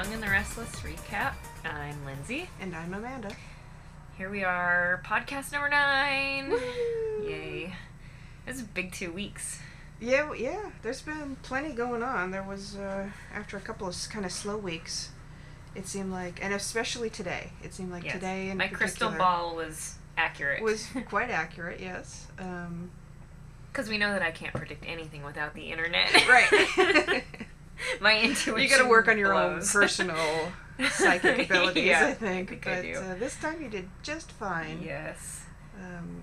Young and the Restless recap. I'm Lindsay. And I'm Amanda. Here we are, podcast number 9. Woo! Yay. It's a big 2 weeks. Yeah, there's been plenty going on. There was, after a couple of kind of slow weeks, it seemed like, and especially today, it seemed like today in my crystal ball was accurate. Was quite accurate, yes. Because we know that I can't predict anything without the internet. Right. My intuition You gotta work on your blows. own personal psychic abilities, Yeah, I think. I But do. This time you did just fine. Yes. Um,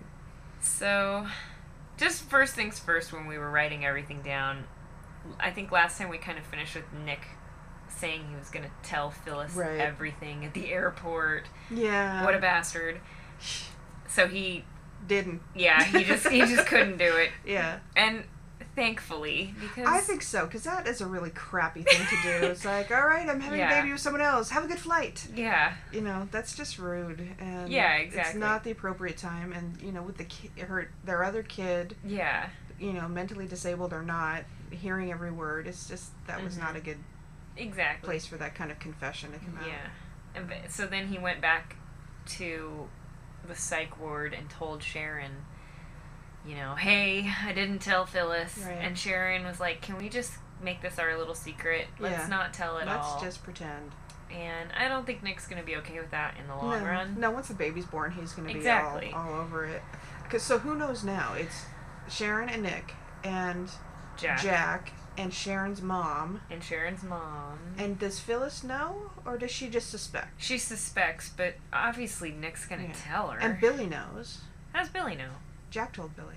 So, just first things first, when we were writing everything down, I think last time we kind of finished with Nick saying he was going to tell Phyllis Right. everything at the airport. yeah. What a bastard. So he Didn't. he just couldn't do it. Yeah. And thankfully, because I think so, because that is a really crappy thing to do. It's like, all right, I'm having a baby with someone else. Have a good flight. Yeah. You know, that's just rude. And Yeah, exactly. It's not the appropriate time. And, you know, with their other kid, Yeah. you know, mentally disabled or not, hearing every word, it's just, that was not a good Exactly. place for that kind of confession to come out. Yeah. So then he went back to the psych ward and told Sharon, you know, hey, I didn't tell Phyllis. Right. And Sharon was like, can we just make this our little secret? Let's Yeah. not tell it all. Let's just pretend. And I don't think Nick's going to be okay with that in the long run. No, once the baby's born, he's going to be Exactly. all over it. So who knows now? It's Sharon and Nick and Jack and Sharon's mom. And Sharon's mom. And does Phyllis know, or does she just suspect? She suspects, but obviously Nick's going to tell her. And Billy knows. How does Billy know? Jack told Billy.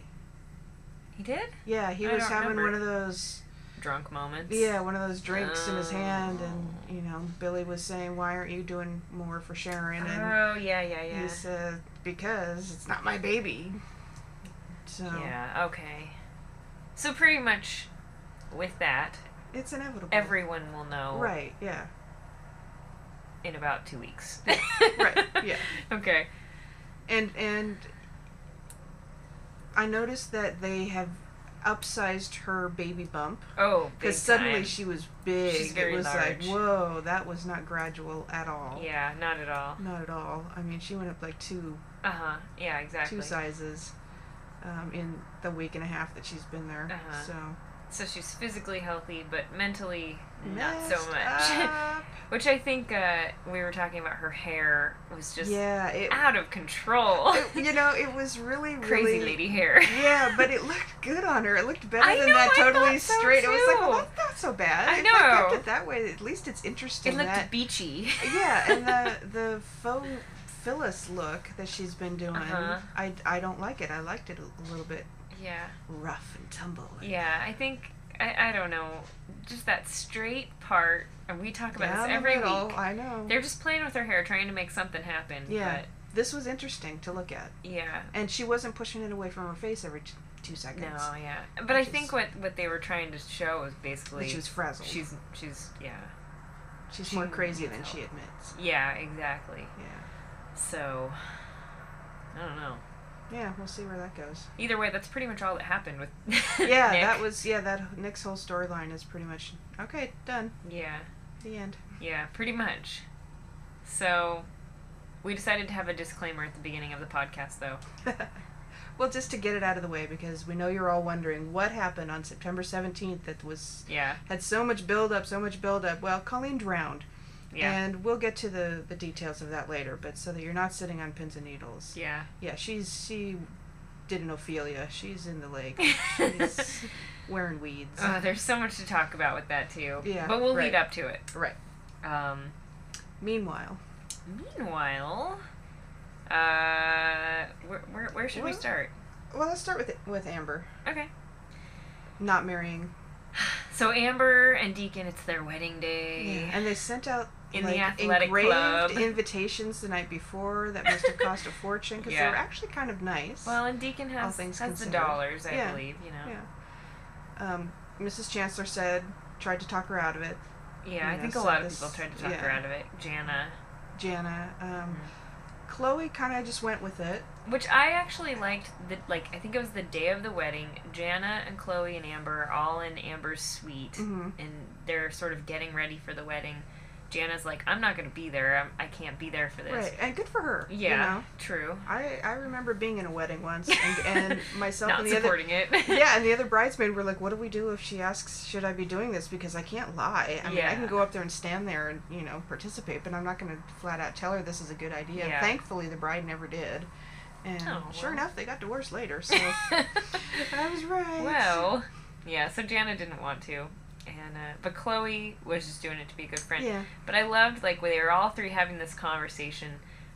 He did? Yeah, he I was don't having remember. one of those... Drunk moments. Yeah, one of those drinks in his hand, and, you know, Billy was saying, why aren't you doing more for Sharon? And yeah. he said, because it's not my baby. So... Yeah, okay. So pretty much with that, It's inevitable. everyone will know Right, yeah. in about 2 weeks. Right, yeah. Okay. And I noticed that they have upsized her baby bump. Oh, big Because suddenly time. she was big. She's very it was large. like, whoa, that was not gradual at all. Yeah, not at all. Not at all. I mean, she went up like two Yeah, exactly. sizes in the week and a half that she's been there. So she's physically healthy, but mentally not so Messed much. up. Which I think we were talking about her hair was just it, out of control. you know, it was really, Crazy really... lady hair. Yeah, but it looked good on her. It looked better I than know, that I totally thought so straight. It was like, too. well, that's not so bad. I If know. I kept it that way, at least it's interesting. It looked that, beachy. Yeah, and the faux Phyllis look that she's been doing, I don't like it. I liked it a little bit Yeah. rough and tumble. Yeah, I think, I don't know, just that straight part, and we talk about Down this the every middle, week. I know. They're just playing with her hair, trying to make something happen. Yeah. But, This was interesting to look at. yeah. And she wasn't pushing it away from her face every 2 seconds. No, yeah. But I think what they were trying to show was basically... That she was frazzled. She's She's she more crazy than needs she help. admits. Yeah, exactly. Yeah. So, I don't know. Yeah, we'll see where that goes. Either way, that's pretty much all that happened with Yeah, Nick. that was, that Nick's whole storyline is pretty much, okay, done. Yeah. The end. Yeah, pretty much. So, we decided to have a disclaimer at the beginning of the podcast, though. Well, just to get it out of the way, because we know you're all wondering what happened on September 17th that was had so much build-up. Well, Colleen drowned. Yeah. And we'll get to the details of that later, but so that you're not sitting on pins and needles. Yeah. Yeah, she did an Ophelia. She's in the lake. She's wearing weeds. There's so much to talk about with that, too. Yeah, But we'll right. lead up to it. Right. Meanwhile, where should we start? Well, let's start with Amber. Okay. Not marrying. So Amber and Deacon, it's their wedding day. Yeah. And they sent out in the athletic engraved club invitations the night before that must have cost a fortune because they were actually kind of nice. Well, and Deacon has the dollars, I believe, you know. Yeah. Mrs. Chancellor ttried to talk her out of it. Yeah, I think a lot of people tried to talk her out of it. Jana. Chloe kind of just went with it. Which I actually liked. I think it was the day of the wedding. Jana and Chloe and Amber are all in Amber's suite, and they're sort of getting ready for the wedding. Jana's like, I'm not going to be there. I can't be there for this. Right, and good for her. Yeah, you know? True. I remember being in a wedding once, and myself not and the supporting other... it. Yeah, and the other bridesmaid were like, what do we do if she asks, should I be doing this? Because I can't lie. I mean, I can go up there and stand there and, you know, participate, but I'm not going to flat out tell her this is a good idea. Yeah. Thankfully, the bride never did. And sure enough, they got divorced later, so I was right. Well, yeah, so Jana didn't want to. And but Chloe was just doing it to be a good friend. Yeah. But I loved, like, when they were all three having this conversation,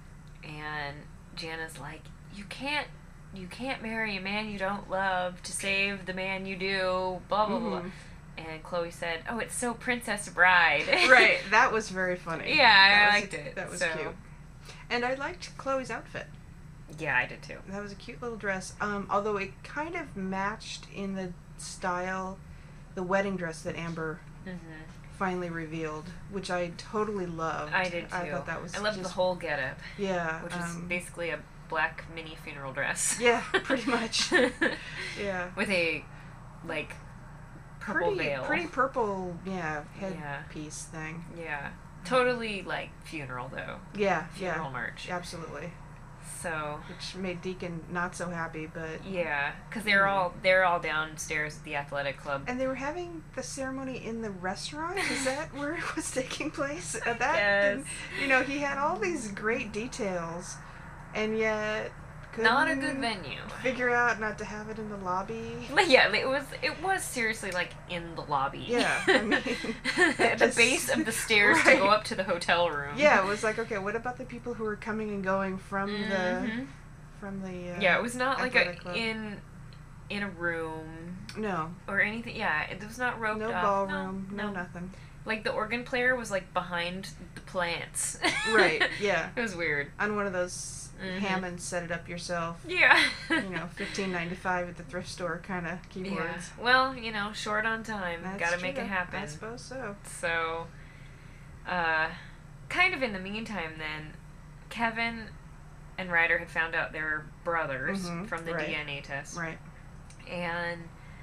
and Jana's like, you can't marry a man you don't love to save the man you do, blah, blah, blah. And Chloe said, oh, it's so Princess Bride. Right, that was very funny. Yeah, I liked it. That was cute. And I liked Chloe's outfit. Yeah, I did too. That was a cute little dress, although it kind of matched in the style the wedding dress that Amber finally revealed, which I totally loved. I did too. I thought that was I loved the whole getup. Yeah. Which is basically a black mini funeral dress. Yeah, pretty much. Yeah. With a, like, purple veil. Pretty purple, headpiece thing. Yeah. Totally, like, funeral, though. Yeah, funeral merch. Absolutely. So, which made Deacon not so happy, but yeah, because they're all downstairs at the athletic club, and they were having the ceremony in the restaurant. Is that where it was taking place? Yes. You know, he had all these great details, and yet not a good venue. Figure out not to have it in the lobby. But yeah, it was seriously like in the lobby. Yeah, I mean, at the base of the stairs to go up to the hotel room. Yeah, it was like, okay, what about the people who were coming and going from the yeah, it was not like club. in a room. No. Or anything. Yeah, it was not roped no off. Ballroom, no nothing. Like, the organ player was, like, behind the plants. Right, yeah. It was weird. On one of those Hammond set it up yourself. Yeah. You know, $15.95 at the thrift store kind of keyboards. Yeah. Well, you know, short on time. Gotta make it happen. I suppose so. So, kind of in the meantime, then, Kevin and Ryder had found out they were brothers from the DNA test. Right. And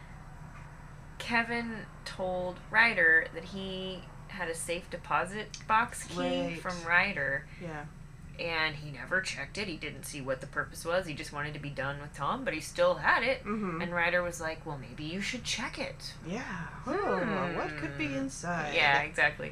Kevin told Ryder that he had a safe deposit box key from Ryder. Yeah. And he never checked it. He didn't see what the purpose was. He just wanted to be done with Tom, but he still had it. And Ryder was like, well, maybe you should check it. Yeah. Oh, what could be inside? Yeah, exactly.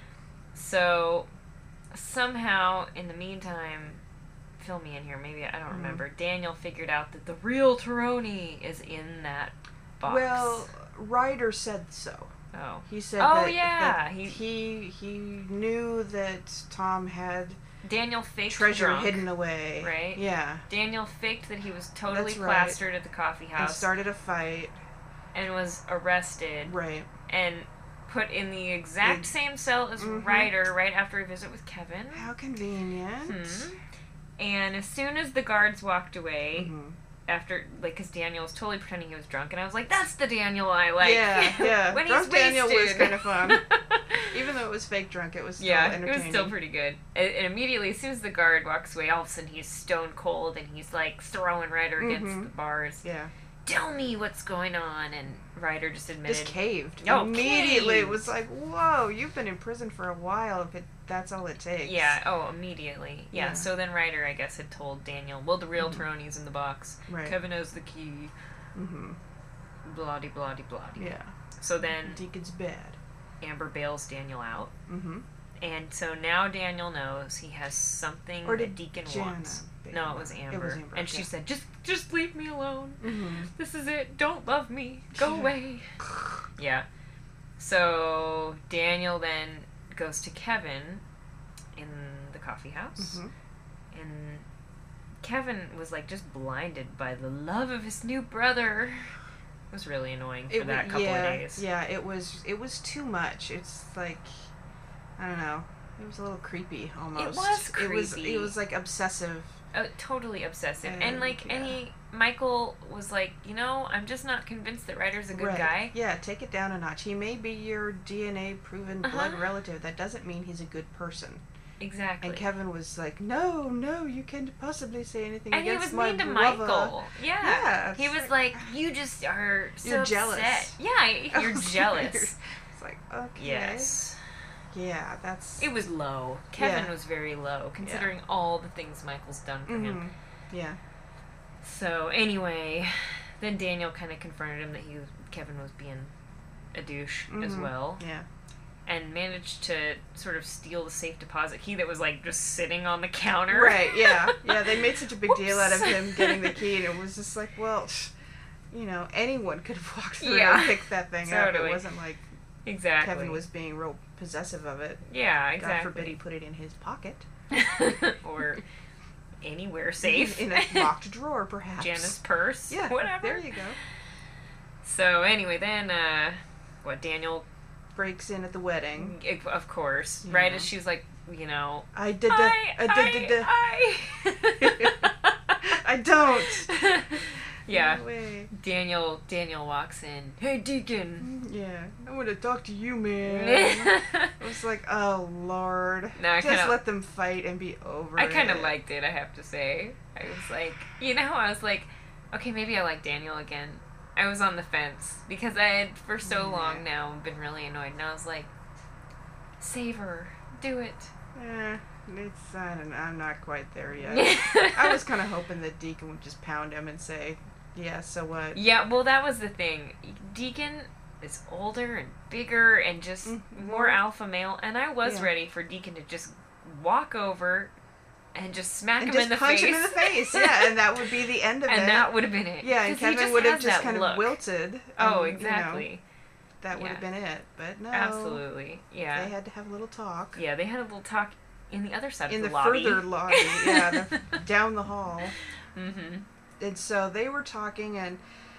So, somehow, in the meantime, fill me in here, maybe, I don't remember, Daniel figured out that the real Taroni is in that box. Well, Ryder said so. Oh. He said that he knew that Tom had Daniel faked treasure hidden away. Right? Yeah. Daniel faked that he was totally plastered at the coffee house. And started a fight. And was arrested. Right. And put in the exact same cell as Ryder right after a visit with Kevin. How convenient. And as soon as the guards walked away, after, like, because Daniel was totally pretending he was drunk, and I was like, that's the Daniel I like. Yeah. When drunk he's wasted. Daniel was kind of fun. Even though it was fake drunk, it was still entertaining. It was still pretty good. And immediately, as soon as the guard walks away, all of a sudden he's stone cold, and he's, like, throwing Ryder against the bars. Yeah. Tell me what's going on, and Ryder just admitted. Just caved. Oh, immediately, it was like, whoa, you've been in prison for a while, if that's all it takes. Yeah, immediately. Yeah, so then Ryder, I guess, had told Daniel, well, the real Taroni's in the box. Right. Kevin has the key. Blah-de-blah-de-blah-de. Yeah. So then Deacon's bad. Amber bails Daniel out. And so now Daniel knows he has something that Deacon wants. No, it was Amber. And she said, just leave me alone. This is it. Don't love me. Go away. Yeah. So Daniel then goes to Kevin in the coffee house. And Kevin was, like, just blinded by the love of his new brother. It was really annoying for that couple of days. Yeah, it was too much. It's like, I don't know. It was a little creepy, almost. It was creepy. It was like obsessive. Totally obsessive. And like, Michael was like, you know, I'm just not convinced that Ryder's a good guy. Yeah, take it down a notch. He may be your DNA-proven blood relative. That doesn't mean he's a good person. Exactly. And Kevin was like, no, you can't possibly say anything and against my brother. And he was mean to Michael. Yeah. He was like, you just are so you're jealous. upset. Yeah, you're jealous. It's like, okay. Yes. Yeah, that's... It was low. Kevin was very low, considering all the things Michael's done for him. Yeah. So, anyway, then Daniel kind of confronted him that Kevin was being a douche as well. Yeah. And managed to sort of steal the safe deposit key that was, like, just sitting on the counter. Right, yeah. Yeah, they made such a big deal out of him getting the key, and it was just like, well, you know, anyone could have walked through and picked that thing up. It wasn't like Kevin was being real possessive of it. Yeah, exactly. God forbid he put it in his pocket. Or anywhere safe. In a locked drawer, perhaps. Jana's purse. Yeah, whatever. There you go. So, anyway, then, Daniel... breaks in at the wedding. Of course. Yeah. Right as she was like, you know... I don't. Yeah. No way. Daniel walks in. Hey, Deacon. Yeah. I want to talk to you, man. I was like, oh, Lord. No, just let them fight and be over it. I kind of liked it, I have to say. I was like, you know, I was like, okay, maybe I like Daniel again. I was on the fence because I had, for so long now, been really annoyed. And I was like, save her. Do it. I'm not quite there yet. I was kind of hoping that Deacon would just pound him and say, yeah, so what? Yeah, well, that was the thing. Deacon is older and bigger and just more alpha male. And I was ready for Deacon to just walk over and just smack him in the face. Punch him in the face, yeah, and that would be the end of it. And that would have been it. Yeah, and Kevin would have just kind of wilted. Oh, exactly. You know, that would have been it, but no. Absolutely, yeah. They had to have a little talk. Yeah, they had a little talk in the other side of the lobby. In the further lobby, yeah, down the hall. Mm-hmm. And so they were talking, and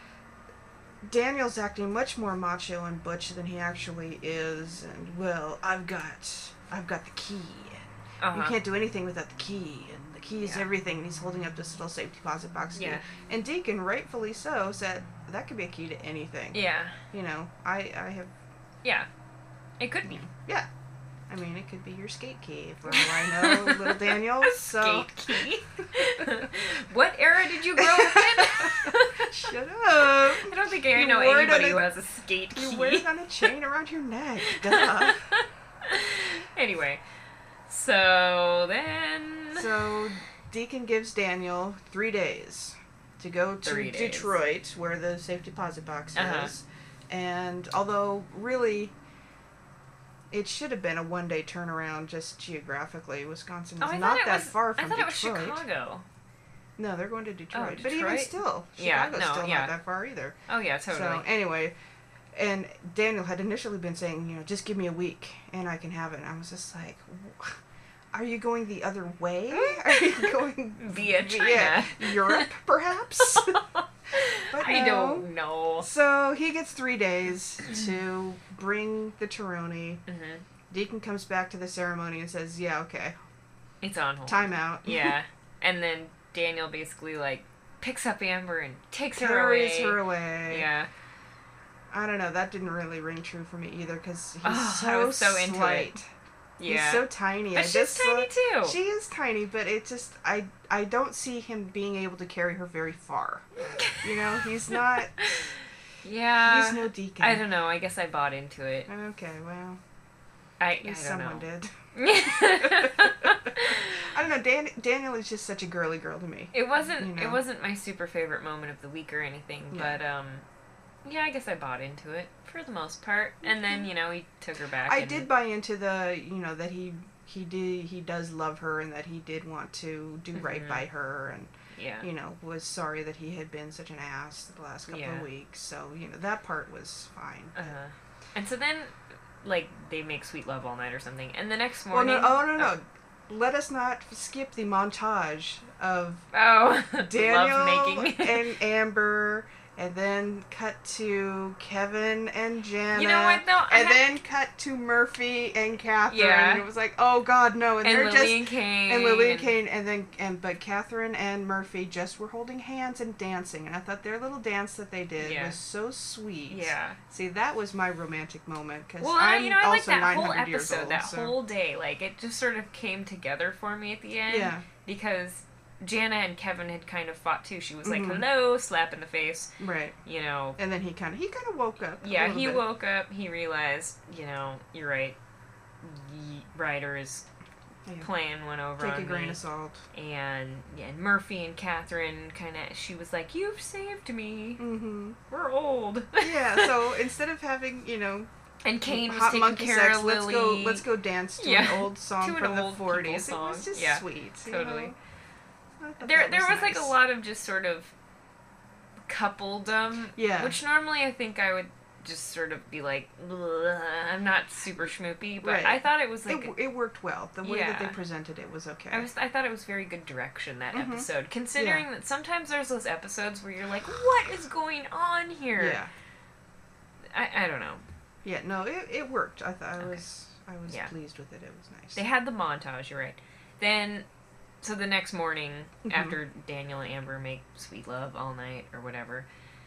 Daniel's acting much more macho and butch than he actually is, and, well, I've got the key. You can't do anything without the key, and the key is everything, and he's holding up this little safe deposit box key. And Deacon, rightfully so, said, that could be a key to anything. Yeah. You know, I have... Yeah. It could be. Yeah. I mean, it could be your skate key, for all I know, little Daniel. Skate key? What era did you grow up in? Shut up. I don't think I know anybody who has a skate key. You wear it on a chain around your neck. Duh. Anyway. So Deacon gives Daniel 3 days to go to Detroit, where the safe deposit box is. And although really it should have been a 1-day turnaround just geographically, Wisconsin is not that far from Detroit. I thought it was Chicago. No, they're going to Detroit. Oh, Detroit? But even still, Chicago's still not that far either. Oh, yeah, totally. So anyway, and Daniel had initially been saying, you know, just give me a week and I can have it. And I was just like, are you going the other way? Are you going via China? Europe, perhaps? But I don't know. So he gets 3 days to bring the Taroni. Mm-hmm. Deacon comes back to the ceremony and says, yeah, okay. It's on hold. Time out. Yeah. And then Daniel basically, like, picks up Amber and takes carries her away. Yeah. I don't know. That didn't really ring true for me either because he's I was so slight. Into it. Yeah. He's so tiny. But she's tiny too. She is tiny, but it just I don't see him being able to carry her very far. You know, he's not. Yeah. He's no Deacon. I don't know. I guess I bought into it. Okay, well. I don't someone know. did. I don't know. Daniel is just such a girly girl to me. It wasn't. You know? It wasn't my super favorite moment of the week or anything, but yeah, I guess I bought into it for the most part. And then, you know, he took her back. I did buy into the, you know, that he does love her and that he did want to do right by her and, you know, was sorry that he had been such an ass the last couple of weeks. So, you know, that part was fine. And so then, like, they make sweet love all night or something. And the next morning... Well, no. Let us not skip the montage of Daniel and Amber... And then cut to Kevin and Jana. You know what, though? Then cut to Murphy and Catherine. Yeah. It was like, oh God, no. And they're Lily and Kane. And Lily and Kane. But Catherine and Murphy just were holding hands and dancing. And I thought their little dance that they did was so sweet. Yeah. See, that was my romantic moment. Cause I like that whole episode, that whole day. Like, it just sort of came together for me at the end. Yeah. Because Jana and Kevin had kind of fought too. She was like, hello, slap in the face. Right. You know. And then he kind of woke up. Yeah, he woke up. He realized, you know, you're right. Ryder is playing one over on me. Take a grain of salt. And Murphy and Catherine kind of, she was like, "You've saved me. Mm-hmm. We're old." Yeah, so instead of having, and Kane was taking care of Lily. Let's go dance to an old song from the 40s. Song. It was just sweet. Totally. There was nice. Like a lot of just sort of coupledom. Yeah. Which normally I think I would just sort of be like, I'm not super schmoopy, but right. I thought it was like... It worked well. The way that they presented it was okay. I thought it was very good direction, that episode, considering that sometimes there's those episodes where you're like, what is going on here? Yeah. I don't know. Yeah, no, it worked. I thought I was pleased with it. It was nice. They had the montage, you're right. Then, so the next morning, after Daniel and Amber make sweet love all night or whatever...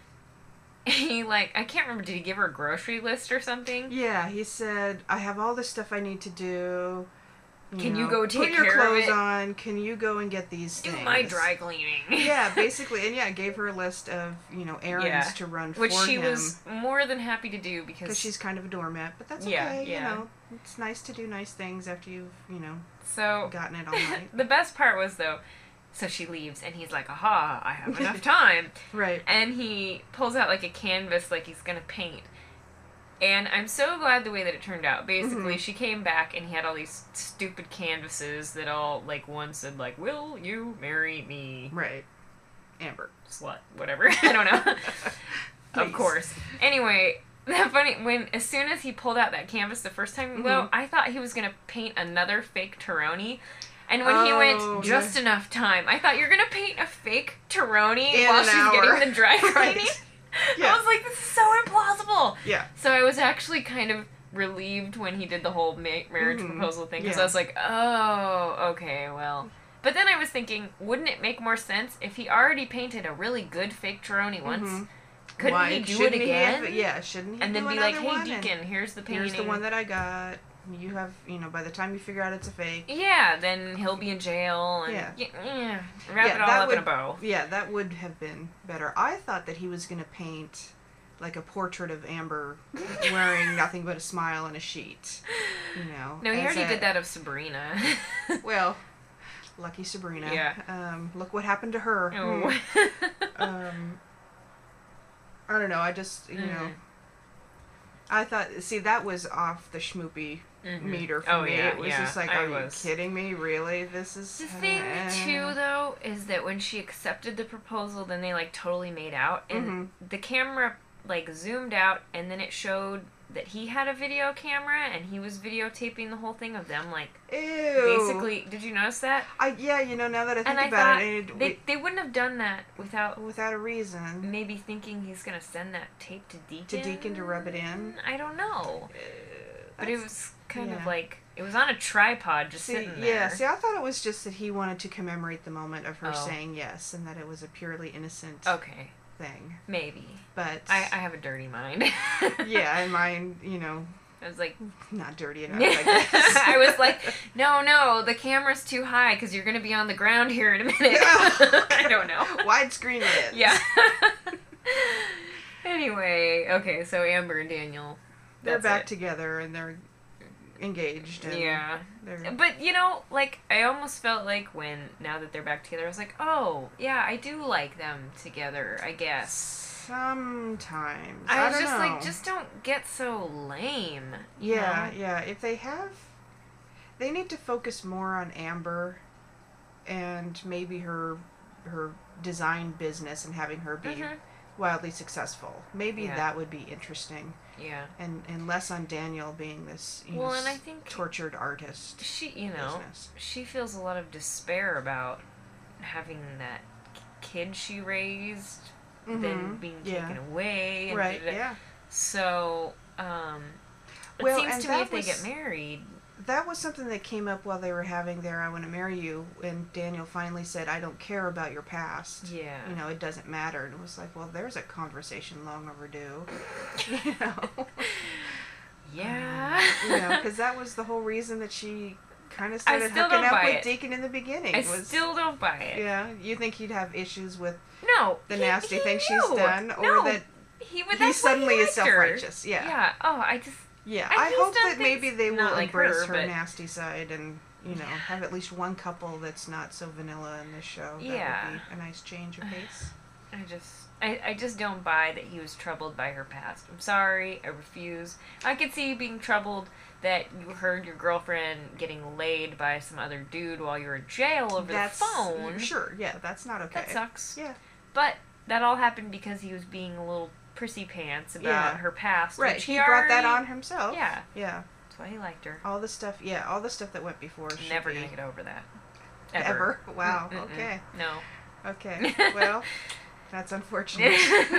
He, I can't remember, did he give her a grocery list or something? Yeah, he said, I have all this stuff I need to do. Can you go take care of it? Put your clothes on. Can you go and get these things? Do my dry cleaning. Yeah, basically. And gave her a list of, errands to run for him. Which she was more than happy to do because she's kind of a doormat. But that's okay, It's nice to do nice things after you've, gotten it all night. The best part was, though, so she leaves, and he's like, aha, I have enough time. Right. And he pulls out, a canvas like he's going to paint. And I'm so glad the way that it turned out. Basically, she came back, and he had all these stupid canvases that all, one said, will you marry me? Right. Amber. Slut. Whatever. I don't know. Of course. Anyway, that funny, as soon as he pulled out that canvas the first time, I thought he was going to paint another fake Taroni. And when he went, just enough time, I thought, you're going to paint a fake Taroni while she's getting the dry cleaning? Right. Yeah. I was like, this is so implausible. Yeah. So I was actually kind of relieved when he did the whole marriage proposal thing, because I was like, oh, okay, well. But then I was thinking, wouldn't it make more sense if he already painted a really good fake Taroni once? Couldn't he do it again? Shouldn't he and then be like, hey, Deacon, here's the painting. Here's the one that I got. You have, by the time you figure out it's a fake. Yeah, then he'll be in jail and wrap it all up in a bow. Yeah, that would have been better. I thought that he was going to paint a portrait of Amber wearing nothing but a smile and a sheet. No, he already did that of Sabrina. Well, lucky Sabrina. Yeah. Look what happened to her. Oh. I don't know, I just, I thought, that was off the schmoopy meter for me. Yeah, it was just like, are you kidding me? Really? This is... The thing, too, though, is that when she accepted the proposal, then they, totally made out, and the camera, zoomed out, and then it showed that he had a video camera, and he was videotaping the whole thing of them, Ew. Basically, did you notice that? Yeah, now that I think about it... They wouldn't have done that without a reason. Maybe thinking he's going to send that tape to Deacon. To Deacon to rub it in? I don't know. But it was kind of it was on a tripod just sitting there. Yeah, I thought it was just that he wanted to commemorate the moment of her saying yes, and that it was a purely innocent thing. Maybe. But... I have a dirty mind. Yeah, and mine, I was like... Not dirty enough, I guess. I was like, no, the camera's too high because you're going to be on the ground here in a minute. I don't know. Widescreen lens. Yeah. Anyway, okay, so Amber and Daniel... They're back together, and they're engaged. And But, I almost felt like now that they're back together, I was like, oh, yeah, I do like them together, I guess. Sometimes. I was don't just know. just don't get so lame. Yeah. If they they need to focus more on Amber and maybe her design business and having her be wildly successful. Maybe that would be interesting. Yeah. And less on Daniel being this and I think tortured artist. She she feels a lot of despair about having that kid she raised then being taken away. And right, yeah. So, it seems to me if they get married... That was something that came up while they were having their I Want to Marry You, when Daniel finally said, I don't care about your past. Yeah. It doesn't matter. And it was like, well, there's a conversation long overdue. Yeah. Because that was the whole reason that she kind of started hooking up with Deacon in the beginning. I still don't buy it. Yeah. You think he'd have issues with the nasty things she's done? Or that he suddenly is self-righteous. Yeah. Yeah. Oh, Yeah, I hope that maybe they will embrace her nasty side and, have at least one couple that's not so vanilla in this show. That would be a nice change of pace. I just don't buy that he was troubled by her past. I'm sorry, I refuse. I could see you being troubled that you heard your girlfriend getting laid by some other dude while you were in jail over the phone. Sure, yeah, that's not okay. That sucks. Yeah. But that all happened because he was being a little prissy pants about her past. Right, he brought that on himself. Yeah. Yeah. That's why he liked her. All the stuff that went before. Never gonna get over that. Ever? Wow, okay. No. Okay, well... That's unfortunate.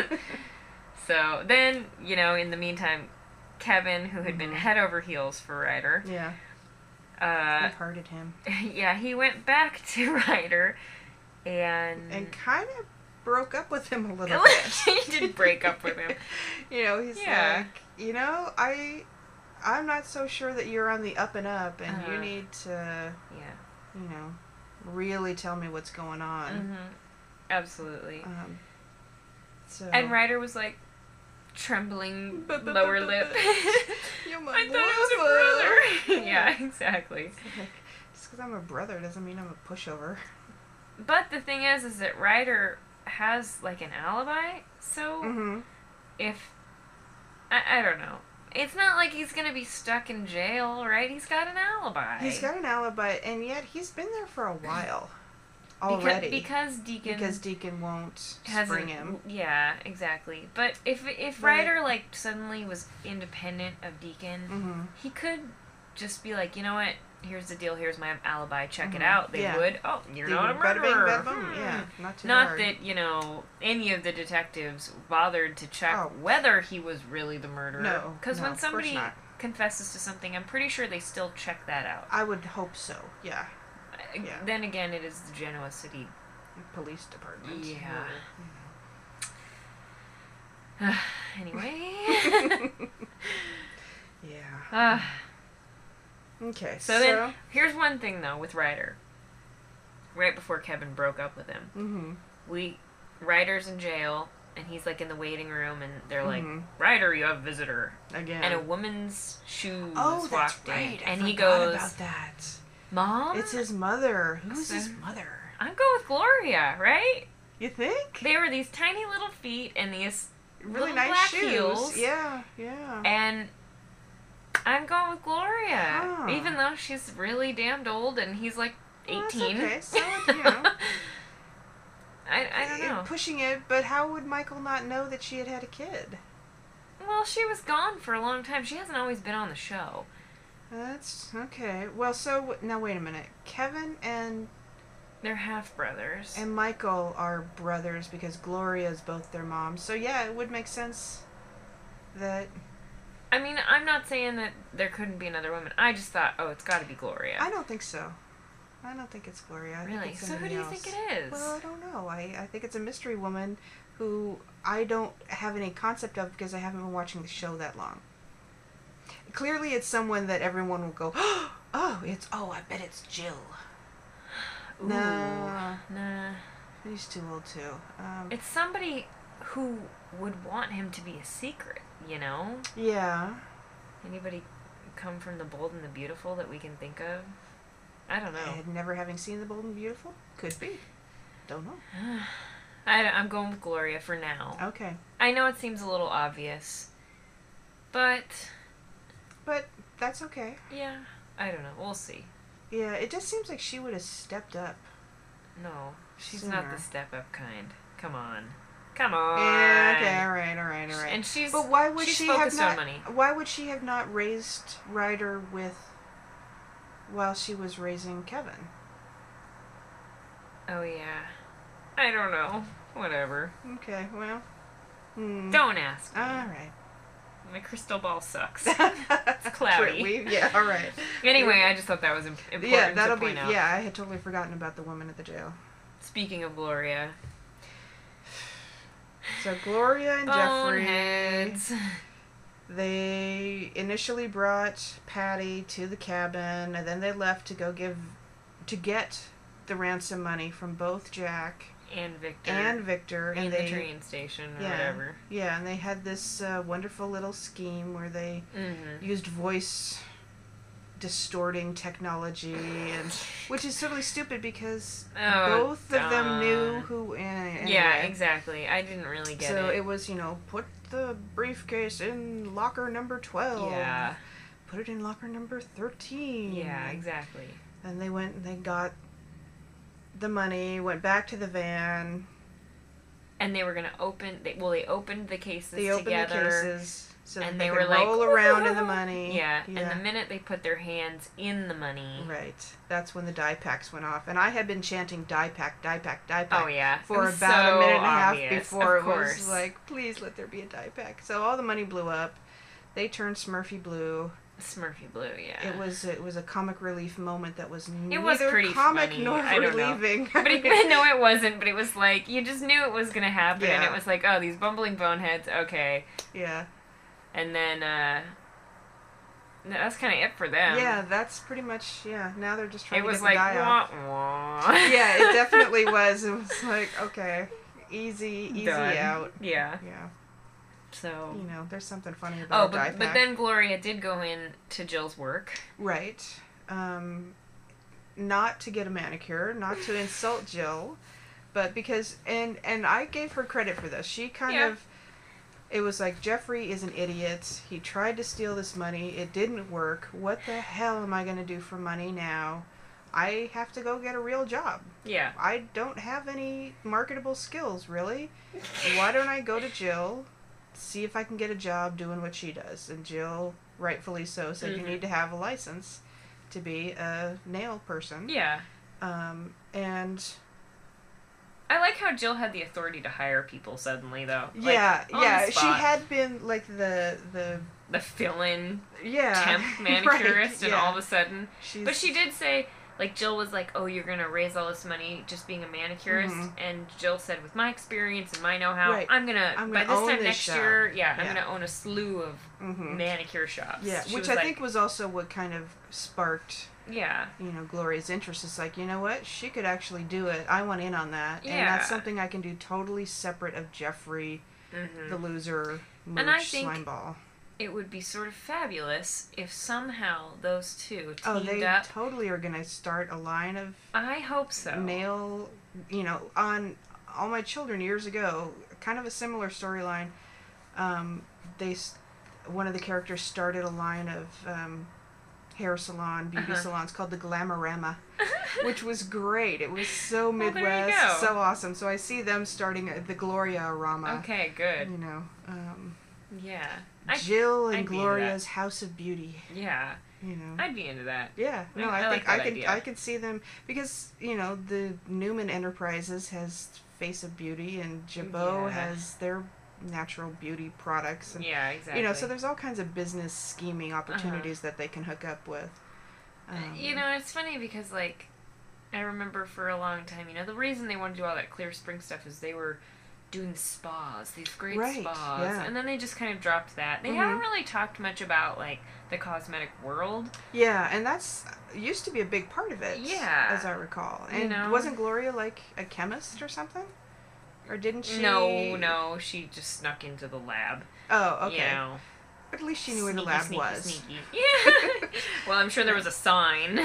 So then, in the meantime, Kevin, who had been head over heels for Ryder. Yeah. Hearted him. Yeah, he went back to Ryder and kind of broke up with him a little bit. He did break up with him. He's like, I'm not so sure that you're on the up and up, and you need to, really tell me what's going on. Mm-hmm. Absolutely. And Ryder was like trembling lower lip. I thought it was a brother. Yeah, exactly. Just because I'm a brother doesn't mean I'm a pushover. But the thing is that Ryder has like an alibi. So if I don't know. It's not like he's going to be stuck in jail, right? He's got an alibi. He's got an alibi, and yet he's been there for a while. Already. Because Deacon won't spring him. Yeah, exactly. But if Ryder like suddenly was independent of Deacon, he could just be like, you know what? Here's the deal. Here's my alibi. Check it out. They would. Oh, you're not a murderer. Yeah, not too Not hard. that any of the detectives bothered to check whether he was really the murderer. No, because when somebody confesses to something, I'm pretty sure they still check that out. I would hope so. Yeah. Then again, it is the Genoa City Police Department. Yeah. Anyway. Yeah. Okay. So then, here's one thing though with Ryder. Right before Kevin broke up with him, Ryder's in jail, and he's like in the waiting room, and they're like, "Ryder, you have a visitor." Again. And a woman's shoes walked in, and he goes, about that. "Mom, it's his mother. Who's his mother?" I'm going with Gloria, right? You think? They were these tiny little feet and these really nice black shoes. Heels. Yeah. And I'm going with Gloria, even though she's really damned old and he's like 18. That's okay. So, I don't know. Pushing it, but how would Michael not know that she had a kid? Well, she was gone for a long time. She hasn't always been on the show. That's okay. Well, so now wait a minute. Kevin and they're half brothers, and Michael are brothers because Gloria is both their moms. So yeah, it would make sense that. I mean, I'm not saying that there couldn't be another woman. I just thought, it's got to be Gloria. I don't think so. I don't think it's Gloria. I think it's so who do you think it is? Well, I don't know. I think it's a mystery woman who I don't have any concept of because I haven't been watching the show that long. Clearly, it's someone that everyone will go, I bet it's Jill. Ooh, nah. Nah. He's too old, too. It's somebody who would want him to be a secret, Yeah. Anybody come from The Bold and the Beautiful that we can think of? I don't know. Never having seen The Bold and Beautiful? Could be. Don't know. I'm going with Gloria for now. Okay. I know it seems a little obvious, but that's okay. Yeah, I don't know. We'll see. Yeah, it just seems like she would have stepped up. No, she's not the step-up kind. Come on. Yeah, okay, all right. And she's But why would she have focused on money. Why would she have not raised Ryder while she was raising Kevin? Oh yeah. I don't know. Whatever. Okay, well. Don't ask me. All right. My crystal ball sucks. It's cloudy. All right. Anyway, I just thought that was important to point out. Yeah, I had totally forgotten about the woman at the jail. Speaking of So Gloria and Boneheads. Jeffrey, they initially brought Patty to the cabin, and then they left to go get the ransom money from both Jack And Victor. And the train station or whatever. Yeah, and they had this wonderful little scheme where they used voice distorting technology, and which is totally stupid because both of them knew who. Anyway. Yeah, exactly. I didn't really get it. So it was, put the briefcase in locker number 12. Yeah. Put it in locker number 13. Yeah, exactly. And they went and they got the money, went back to the van. And they were going to open... They opened the cases together. They opened the cases so and they were could like, roll around in the money. Yeah, and the minute they put their hands in the money... Right. That's when the die packs went off. And I had been chanting die pack, die pack, die pack. Oh, yeah. For about a minute and a half before it was like, please let there be a die pack. So all the money blew up. They turned Smurfy blue. Smurfy blue, yeah. It was a comic relief moment that was neither comic funny. Nor relieving. But no, it wasn't. But it was like you just knew it was gonna happen, and it was like, oh, these bumbling boneheads. Okay. Yeah. And then that's kind of it for them. Yeah, that's pretty much. Yeah. Now they're just trying to get the guy off. Wah. Yeah, it definitely was. It was like, okay, easy out. Yeah. Yeah. So there's something funny about die pack. But then Gloria did go in to Jill's work. Right. Not to get a manicure, not to insult Jill, but because and I gave her credit for this. She kind of it was like, Jeffrey is an idiot. He tried to steal this money. It didn't work. What the hell am I going to do for money now? I have to go get a real job. Yeah. I don't have any marketable skills, really. Why don't I go to Jill, see if I can get a job doing what she does? And Jill, rightfully so, said you need to have a license to be a nail person. Yeah. And I like how Jill had the authority to hire people suddenly, though. Yeah. She had been like the fill-in temp manicurist, and all of a sudden, but she did say, like, Jill was like, oh, you're going to raise all this money just being a manicurist. And Jill said, with my experience and my know-how, I'm going to, by this time next year, I'm going to own a slew of manicure shops. Yeah, which I think was also what kind of sparked, Gloria's interest. It's like, you know what? She could actually do it. I want in on that. Yeah. And that's something I can do totally separate of Jeffrey, the loser, mooch, slimeball. It would be sort of fabulous if somehow those two teamed up. Oh, they totally are going to start a line of... I hope so. Nail, on All My Children years ago, kind of a similar storyline. One of the characters started a line of hair salon, beauty salons called the Glamorama, which was great. It was so Midwest, so awesome. So I see them starting the Gloria-rama. Okay, good. Yeah. Jill and Gloria's House of Beauty. Yeah. I'd be into that. Yeah. No, I could see them because, the Newman Enterprises has Face of Beauty and Jabot has their natural beauty products. And, yeah, exactly. So there's all kinds of business scheming opportunities that they can hook up with. It's funny because, like, I remember for a long time, the reason they wanted to do all that Clear Spring stuff is they were doing spas, these great spas, and then they just kind of dropped that. They haven't really talked much about, like, the cosmetic world. Yeah, and that's used to be a big part of it. Yeah, as I recall. And wasn't Gloria like a chemist or something, or didn't she? No, she just snuck into the lab. Oh, okay. But at least she knew where the lab was. Sneaky. Yeah. Well, I'm sure there was a sign.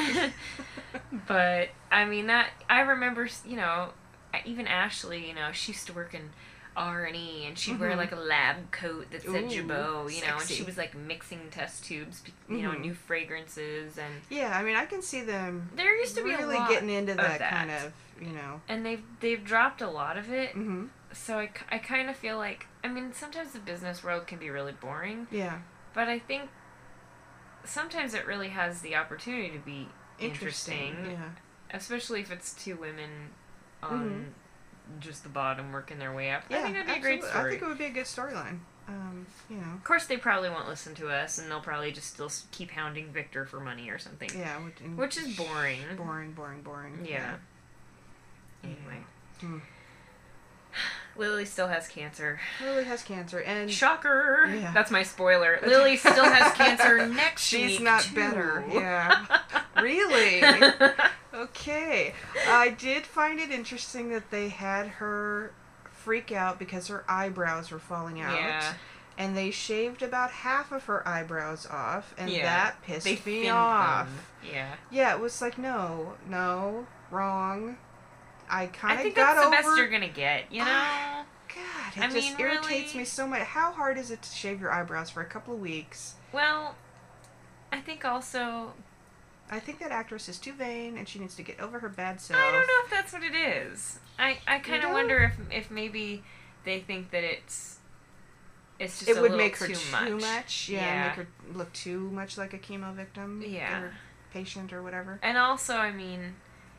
But I mean I remember, even Ashley, she used to work in R&E, and she'd wear, like, a lab coat that said Jabot, and she was, like, mixing test tubes, new fragrances, and... Yeah, I mean, I can see them there used to be really a lot getting into that kind of, And they've dropped a lot of it, so I kind of feel like... I mean, sometimes the business world can be really boring. Yeah. But I think sometimes it really has the opportunity to be interesting. Yeah. Especially if it's two women on just the bottom working their way up. Yeah, I think that'd be a great story. I think it would be a good storyline. Of course, they probably won't listen to us, and they'll probably just still keep hounding Victor for money or something. Yeah. Which is boring. Boring. Yeah. Anyway. Lily still has cancer. And... Shocker! Yeah. That's my spoiler. Lily still has cancer next week. She's not better. Yeah. Really? Okay. I did find it interesting that they had her freak out because her eyebrows were falling out. Yeah. And they shaved about half of her eyebrows off, and that pissed me off. Them. Yeah. Yeah, it was like, no, wrong. I kind of got over... I think that's the best you're gonna get, you know? God, it just irritates me so much. How hard is it to shave your eyebrows for a couple of weeks? Well, I think also... I think that actress is too vain, and she needs to get over her bad self. I don't know if that's what it is. I kind of wonder if maybe they think that it's just it a would little make her too much. Yeah, make her look too much like a chemo victim. Yeah. Or patient or whatever. And also, I mean,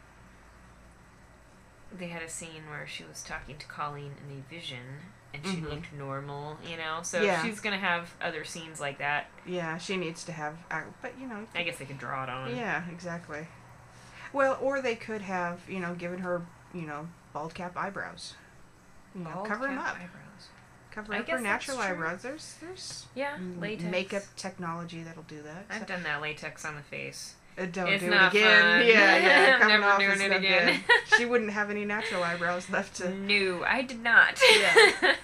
they had a scene where she was talking to Colleen in a vision, and she looked normal, you know? So if she's going to have other scenes like that. Yeah, she needs to have... But, you know... I guess they could draw it on. Yeah, exactly. Well, or they could have, you know, given her, you know, bald cap eyebrows. You know, cover them up. Eyebrows. Cover up her natural eyebrows. There's latex. Makeup technology that'll do that. I've done that latex on the face. Don't do it again. Fun. Yeah. I'm never doing it again. She wouldn't have any natural eyebrows left to... No, I did not. Yeah.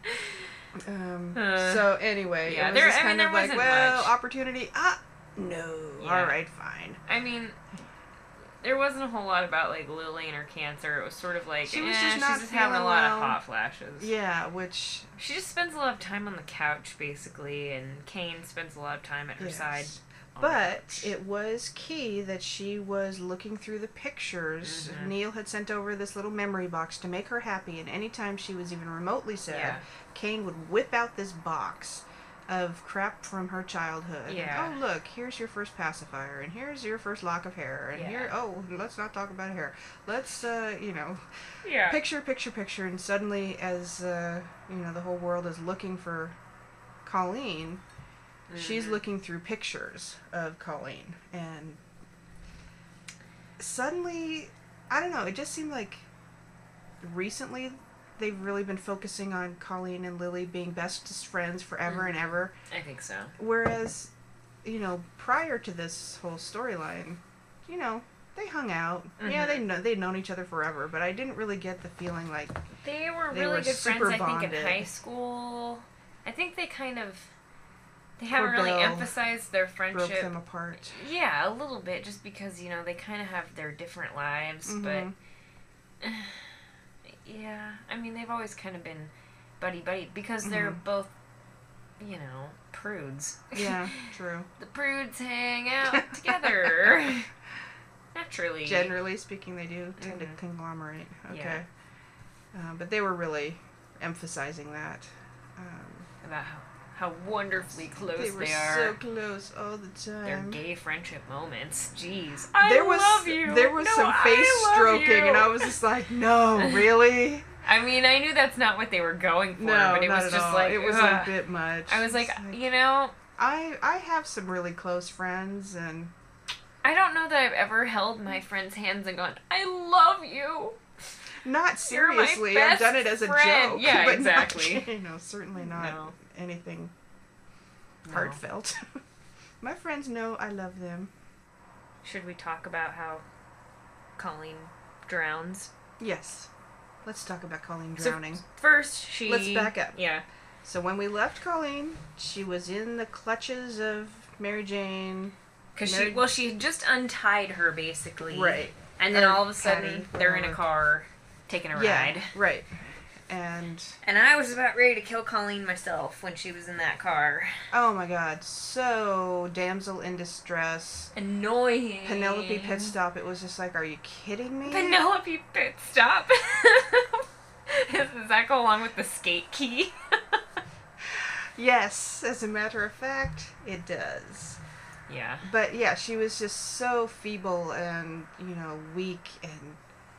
So anyway, it was just kind of like, well, much. Opportunity. No. Yeah. All right, fine. I mean, there wasn't a whole lot about like Lily and her cancer. It was sort of like she's just having a lot of hot flashes. Yeah, which she just spends a lot of time on the couch basically, and Kane spends a lot of time at her side. But it was key that she was looking through the pictures. Neil had sent over this little memory box to make her happy, and anytime she was even remotely sad, Kane would whip out this box of crap from her childhood. Yeah. And, oh, look, here's your first pacifier, and here's your first lock of hair, and here, let's not talk about hair. Let's, picture, and suddenly, as, the whole world is looking for Colleen, she's looking through pictures of Colleen, and suddenly, I don't know, it just seemed like recently they've really been focusing on Colleen and Lily being bestest friends forever and ever. I think so. Whereas, prior to this whole storyline, they hung out. Yeah, they'd known each other forever, but I didn't really get the feeling like they were really good friends, I think, in high school. I think they kind of... They haven't really emphasized their friendship. Broke them apart. Yeah, a little bit, just because, they kind of have their different lives, but... yeah, I mean, they've always kind of been buddy-buddy, because they're both, prudes. Yeah, true. The prudes hang out together. Naturally. Generally speaking, they do tend to conglomerate. Okay. Yeah. But they were really emphasizing that. About how wonderfully close they are. They were so close all the time. Their gay friendship moments. Jeez. There was some face stroking, and I was just like, no, really? I mean, I knew that's not what they were going for, but it was just like... It was a bit much. I was like, I have some really close friends, and... I don't know that I've ever held my friend's hands and gone, I love you. Not seriously. I've done it as a joke. Yeah, but exactly. Not, certainly not anything heartfelt. My friends know I love them. Should we talk about how Colleen drowns? Yes. Let's talk about Colleen drowning. So first, let's back up. Yeah. So when we left Colleen, she was in the clutches of Mary Jane. Because she had just untied her, basically. Right. And then all of a sudden, they're in a car, taking a ride. Right. And I was about ready to kill Colleen myself when she was in that car. Oh my god, so damsel in distress. Annoying. Penelope Pitstop, it was just like, are you kidding me? Penelope Pitstop? Does that go along with the skate key? Yes, as a matter of fact, it does. Yeah. But yeah, she was just so feeble and, weak, and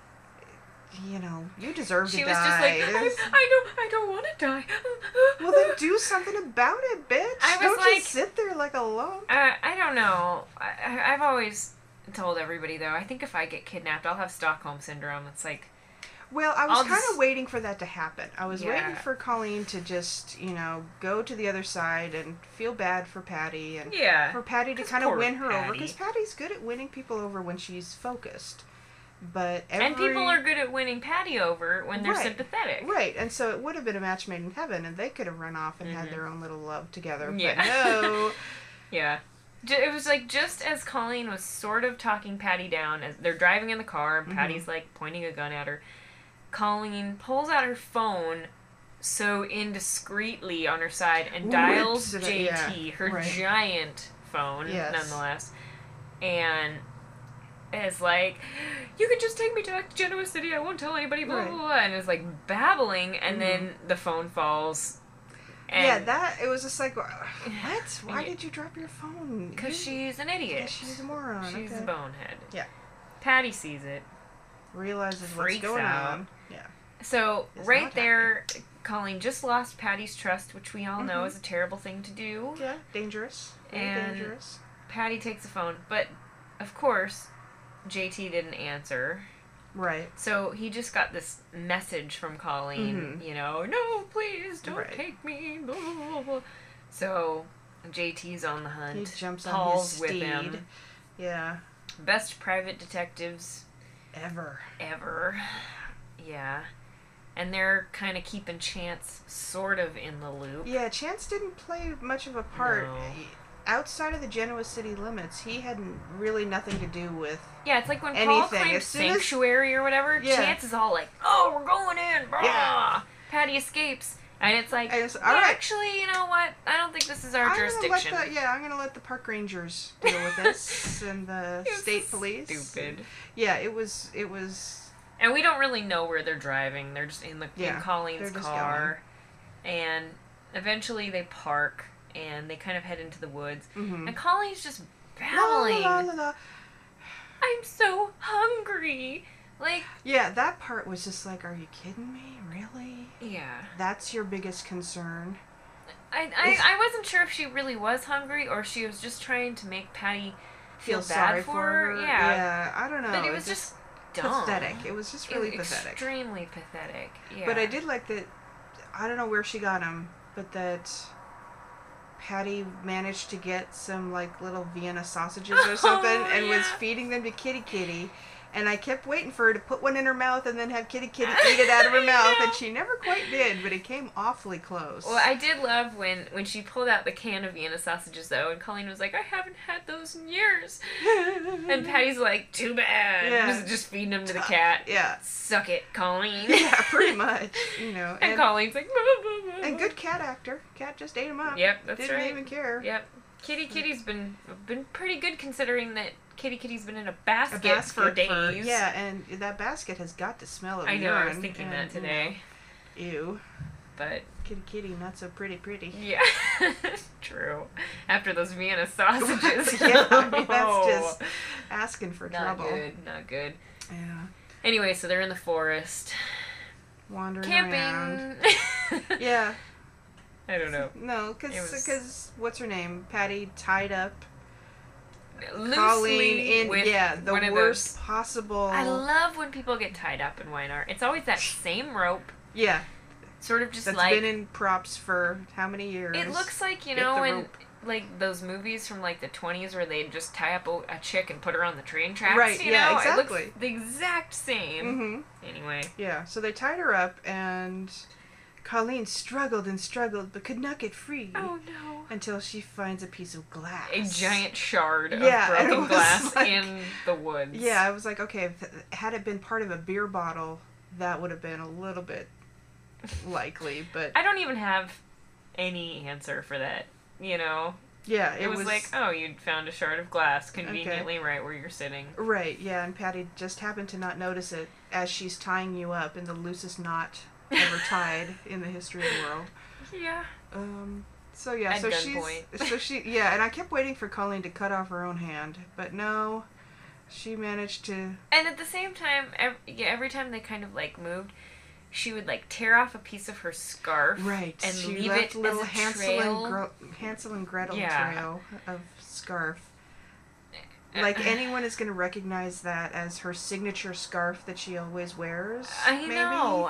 you deserve to die. She was just like, I don't want to die. Well, then do something about it, bitch. Don't just sit there like a lump. I don't know. I've always told everybody, though, I think if I get kidnapped, I'll have Stockholm Syndrome. It's like... Well, I was kind of waiting for that to happen. I was waiting for Colleen to just, go to the other side and feel bad for Patty. And for Patty to kind of win her over. Because Patty's good at winning people over when she's focused. But and people are good at winning Patty over when they're sympathetic. Right, and so it would have been a match made in heaven, and they could have run off and had their own little love together. But no. Yeah. It was like just as Colleen was sort of talking Patty down, as they're driving in the car, and Patty's like pointing a gun at her, Colleen pulls out her phone so indiscreetly on her side and dials JT, her giant phone, nonetheless, and is like, you can just take me back to Genoa City, I won't tell anybody, blah, blah, blah, and is like babbling, and then the phone falls. And it was just like, what? Why did you drop your phone? Because she's an idiot. Yeah, she's a moron. She's a bonehead. Yeah. Patty sees it. Realizes what's going on. Yeah. So, right there, Colleen just lost Patty's trust, which we all know is a terrible thing to do. Yeah, dangerous. Very dangerous. Patty takes the phone, but, of course, JT didn't answer. Right. So he just got this message from Colleen, no, please don't take me, blah, blah, blah. So JT's on the hunt. He jumps Paul's on his steed. With him. Yeah. Best private detectives ever. Yeah. And they're kind of keeping Chance sort of in the loop. Yeah, Chance didn't play much of a part. No. Outside of the Genoa City limits, he had really nothing to do with it's like when Paul claims sanctuary or whatever, Chance is all like, oh, we're going in, blah. Yeah. Patty escapes. And it's like, actually, you know what? I don't think this is our jurisdiction. I'm going to let the park rangers deal with this and the state police. Stupid. Yeah, it was... And we don't really know where they're driving. They're just in Colleen's car. And eventually they park. And they kind of head into the woods. And Colleen's just babbling. La, la, la, la. I'm so hungry. Like... Yeah, that part was just like, are you kidding me? Really? Yeah. That's your biggest concern? I wasn't sure if she really was hungry or she was just trying to make Patty feel bad for her. Yeah, I don't know. But it was just dumb. Pathetic. It was just really pathetic. Extremely pathetic. Yeah. But I did like that, I don't know where she got him, but that... Patty managed to get some, like, little Vienna sausages or something and was feeding them to Kitty. And I kept waiting for her to put one in her mouth and then have Kitty eat it out of her mouth. And she never quite did, but it came awfully close. Well, I did love when she pulled out the can of Vienna sausages, though, and Colleen was like, I haven't had those in years. And Patty's like, too bad. Yeah. Just feeding them to the cat. Yeah. Suck it, Colleen. Yeah, pretty much. And Colleen's like, and good cat actor. Cat just ate him up. Yep, that's right. Didn't even care. Yep. Kitty's been pretty good considering that Kitty's been in a basket for days. And that basket has got to smell of urine. I know, I was thinking that today. Ew. But... Kitty, not so pretty. Yeah. True. After those Vienna sausages. That's just asking for trouble. Not good. Yeah. Anyway, so they're in the forest. Wandering Camping. around. Yeah. I don't know. No, because what's her name? Patty tied up loosely Colleen in with the worst possible. I love when people get tied up in Weimar. It's always that same rope. Yeah. Sort of just that's like... That's been in props for how many years? It looks like, when... Like those movies from like the 20s where they'd just tie up a chick and put her on the train tracks. Right, Exactly. It looks the exact same. Mm-hmm. Anyway. Yeah, so they tied her up and... Colleen struggled and struggled, but could not get free. Oh, no. Until she finds a piece of glass. A giant shard of broken glass in the woods. Yeah, I was like, okay, had it been part of a beer bottle, that would have been a little bit likely, but... I don't even have any answer for that, Yeah, it was like, oh, you'd found a shard of glass conveniently right where you're sitting. Right, yeah, and Patty just happened to not notice it as she's tying you up in the loosest knot ever tied in the history of the world. Yeah. So and I kept waiting for Colleen to cut off her own hand, but no, she managed to. And at the same time, every time they kind of like moved, she would like tear off a piece of her scarf, right, and she leave left it little as a trail. Hansel and Gretel trail of scarf. Like, anyone is going to recognize that as her signature scarf that she always wears. I know.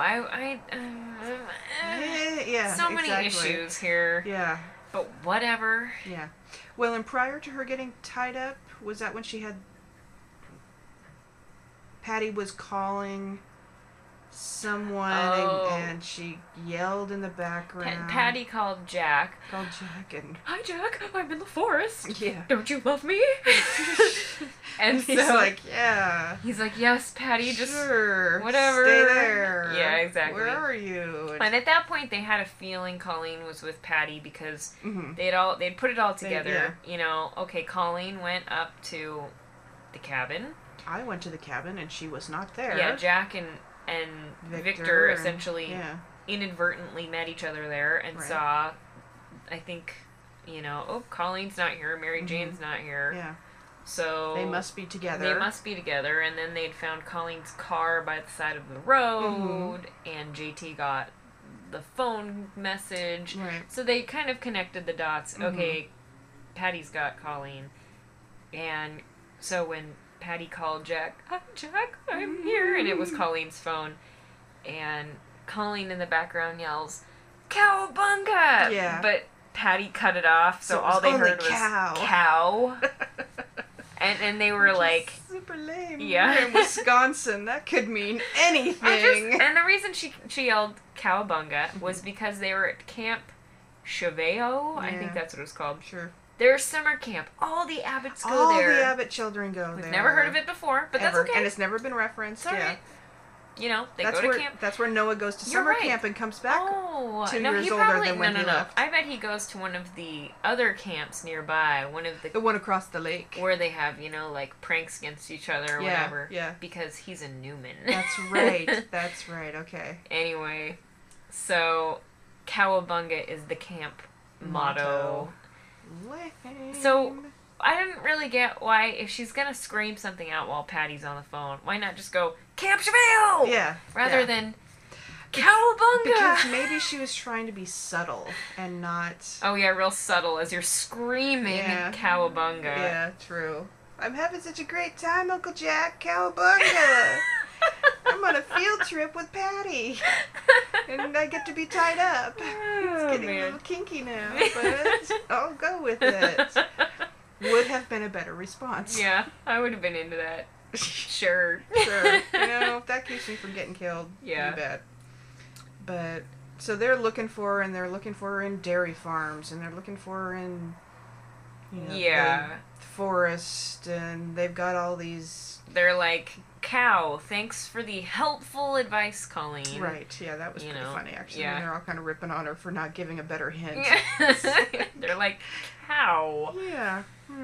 Yeah. So many issues here. Yeah. But whatever. Yeah. Well, and prior to her getting tied up, was that when she had Patty was calling someone and she yelled in the background. Patty called Jack. And hi Jack, I'm in the forest. Yeah. Don't you love me? And he's like, yeah. He's like, yes, Patty, just whatever. Stay there. Yeah, exactly. Where are you? And at that point, they had a feeling Colleen was with Patty because they'd put it all together. You know, okay, Colleen went up to the cabin. I went to the cabin and she was not there. Yeah, Jack and Victor essentially inadvertently met each other there and saw, I think, you know, oh, Colleen's not here, Mary Jane's not here. Yeah. So they must be together. And then they'd found Colleen's car by the side of the road, and JT got the phone message. Right. So they kind of connected the dots. Okay, Patty's got Colleen. And so when Patty called Jack, Jack, I'm here, and it was Colleen's phone, and Colleen in the background yells, "Cowabunga!" Yeah. But Patty cut it off, so all they heard was cow. And they were like, super lame. Yeah. In Wisconsin, that could mean anything. And the reason she yelled "Cowabunga" was because they were at Camp Chaveo. I think that's what it was called. Sure. Their summer camp. All the Abbotts go there. All the Abbott children go there. We've never heard of it before, but that's okay. And it's never been referenced. Right. You know, they go to camp. That's where Noah goes to summer camp and comes back 2 years older than when he left. I bet he goes to one of the other camps nearby. The one across the lake. Where they have, you know, like pranks against each other or whatever. Yeah. Because he's a Newman. That's right. That's right. Okay. Anyway, so Cowabunga is the camp motto. Lame. So I didn't really get why, if she's gonna scream something out while Patty's on the phone, why not just go Camp Chaveo? Yeah. Rather than Cowabunga. Because maybe she was trying to be subtle and not. Oh yeah, real subtle as you're screaming Cowabunga. Yeah, true. I'm having such a great time, Uncle Jack. Cowabunga. I'm on a field trip with Patty. And I get to be tied up. It's getting a little kinky now, but I'll go with it. Would have been a better response. Yeah, I would have been into that. Sure. You know, if that keeps me from getting killed, pretty bad. But, so they're looking for her, and they're looking for her in dairy farms, and they're looking for her in, you know, the forest, and they've got all these... They're like, cow, thanks for the helpful advice, Colleen. Right, yeah, that was pretty funny, actually. Yeah. They're all kind of ripping on her for not giving a better hint. They're like, cow. Yeah.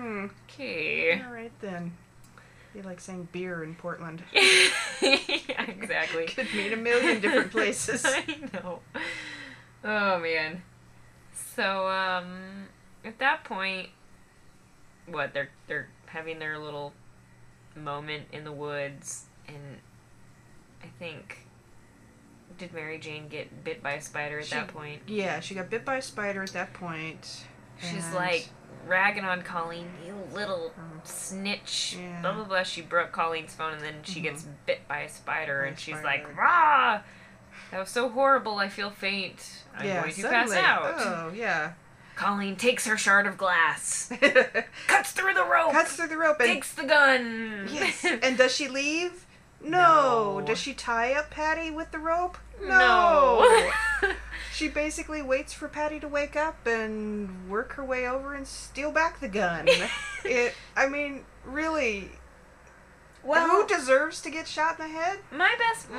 Okay. All right, then. Be like saying beer in Portland. Yeah, exactly. Could mean a million different places. I know. Oh, man. So, at that point, what, they're having their little moment in the woods, and I think, did Mary Jane get bit by a spider at that point? Yeah, she got bit by a spider at that point. She's like ragging on Colleen, you little snitch, blah blah blah. She broke Colleen's phone, and then she gets bit by a spider, and she's like, rah! That was so horrible, I feel faint. I'm going to pass out. Oh, yeah. Colleen takes her shard of glass, cuts through the rope, and takes the gun. Yes. And does she leave? No. Does she tie up Patty with the rope? No. She basically waits for Patty to wake up and work her way over and steal back the gun. I mean, really. Well, who deserves to get shot in the head? My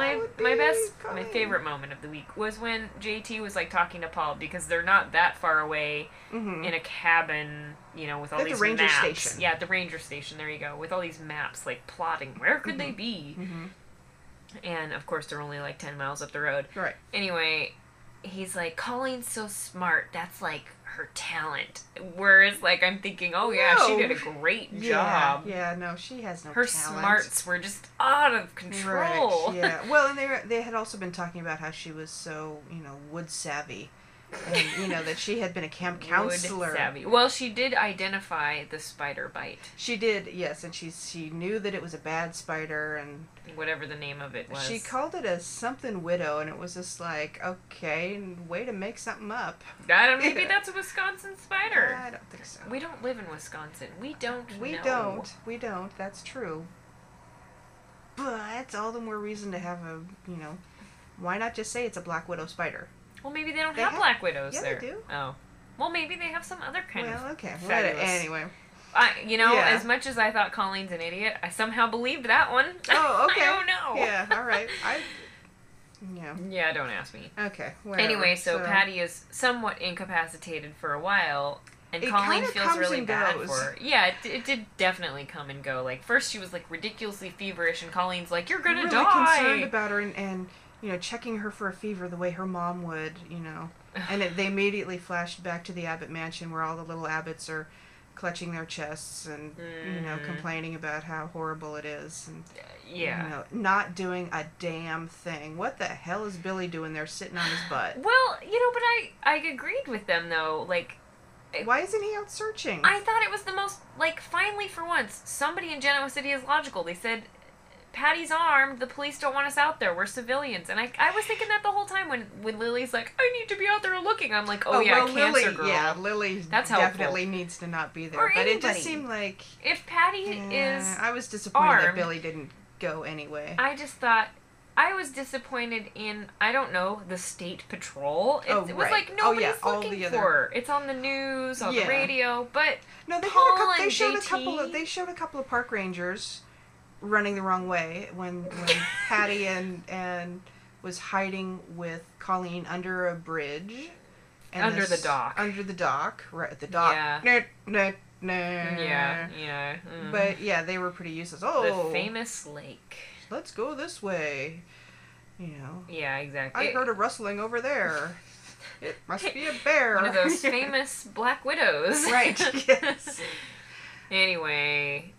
favorite moment of the week was when JT was like talking to Paul, because they're not that far away in a cabin, you know, with all these ranger maps. Station. Yeah, at the ranger station. There you go, with all these maps, like plotting where could they be. And of course, they're only like 10 miles up the road. Right. Anyway, he's like, Colleen's so smart. That's like her talent. Whereas, like, I'm thinking, oh yeah, she did a great job. Yeah, no, she has no her talent. Smarts were just out of control. Right, yeah. Well, and they had also been talking about how she was so, you know, wood savvy. And, you know, that she had been a camp counselor. Wood savvy. Well, she did identify the spider bite. She did, yes, and she knew that it was a bad spider, and whatever the name of it was. She called it a something widow, and it was just like, okay, way to make something up. Maybe that's a Wisconsin spider. I don't think so. We don't live in Wisconsin. We don't know. We don't. That's true. but all the more reason to have why not just say it's a Black Widow spider? Well, maybe they don't have Black Widows there. Yeah, they do. Oh. Well, maybe they have some other kind of okay. fabulous. Anyway. As much as I thought Colleen's an idiot, I somehow believed that one. Oh, okay. I don't know. Yeah, all right. Yeah, don't ask me. Okay, whatever. Anyway, so Patty is somewhat incapacitated for a while, and Colleen feels really bad for her. Yeah, it did definitely come and go. Like, first she was, like, ridiculously feverish, and Colleen's like, you're gonna die! Really concerned about her, and checking her for a fever the way her mom would, And they immediately flashed back to the Abbott mansion where all the little Abbotts are clutching their chests and, complaining about how horrible it is. And, not doing a damn thing. What the hell is Billy doing there sitting on his butt? Well, but I agreed with them, though. Like, why isn't he out searching? I thought it was the most, like, finally for once, somebody in Genoa City is logical. They said, Patty's armed, the police don't want us out there, we're civilians. And I was thinking that the whole time when Lily's like, I need to be out there looking. I'm like, cancer Lily, girl. Yeah, Lily That's definitely needs to not be there. Or but anybody. It just seemed like... If Patty is I was disappointed armed, that Billy didn't go anyway. I just thought... I was disappointed in, I don't know, the state patrol. It was like nobody's looking for her. It's on the news, on the radio, but no, they showed a couple of park rangers running the wrong way when Patty and was hiding with Colleen under a bridge. And under the dock. Under the dock, right at the dock. Yeah. Yeah. Mm. But yeah, they were pretty useless. Oh, the famous lake. Let's go this way. Yeah, exactly. I heard a rustling over there. It must be a bear. One of those famous Black Widows. Right, yes. Anyway,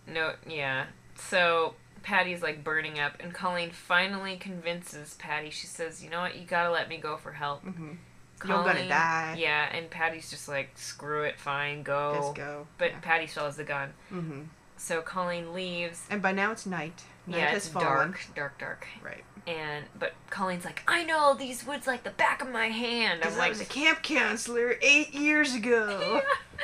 so Patty's like burning up, and Colleen finally convinces Patty. She says, you know what, you gotta let me go for help. Mm-hmm. You're gonna die. Yeah, and Patty's just like, screw it, fine, go. Just go. But Patty still has the gun. Mm-hmm. So Colleen leaves. And by now it's night. Night it's fallen. dark. Right. But Colleen's like, I know these woods like the back of my hand. I'm like, I was a camp counselor 8 years ago.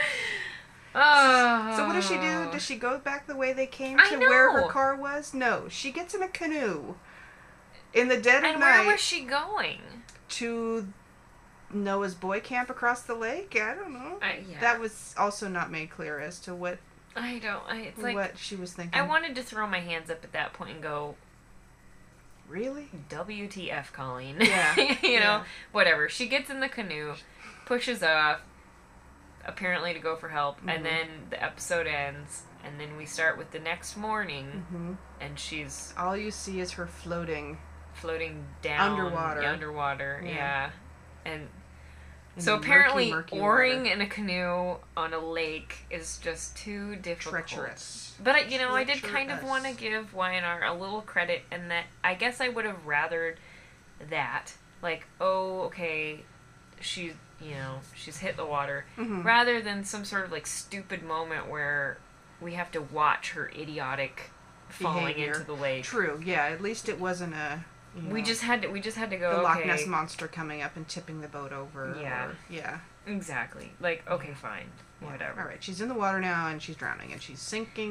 Oh. So what does she do? Does she go back the way they came to where her car was? No, she gets in a canoe in the dead of night. And where was she going? To Noah's boy camp across the lake? I don't know. That was also not made clear as to what. It's like what she was thinking. I wanted to throw my hands up at that point and go, really? WTF, Colleen. Yeah. Whatever. She gets in the canoe, pushes off, apparently to go for help, and then the episode ends, and then we start with the next morning, and she's... All you see is her floating down. Underwater, yeah. And so apparently oaring in a canoe on a lake is just too difficult. Treacherous. But, I did kind of want to give Y&R a little credit in that I guess I would have rathered that. Like, oh, okay, she's hit the water. Rather than some sort of, like, stupid moment where we have to watch her idiotic falling into the lake. True, yeah. At least it wasn't a... we just had to go, the Loch Ness Monster coming up and tipping the boat over. Yeah. Exactly. Like, okay, fine. Whatever. All right, she's in the water now, and she's drowning, and she's sinking,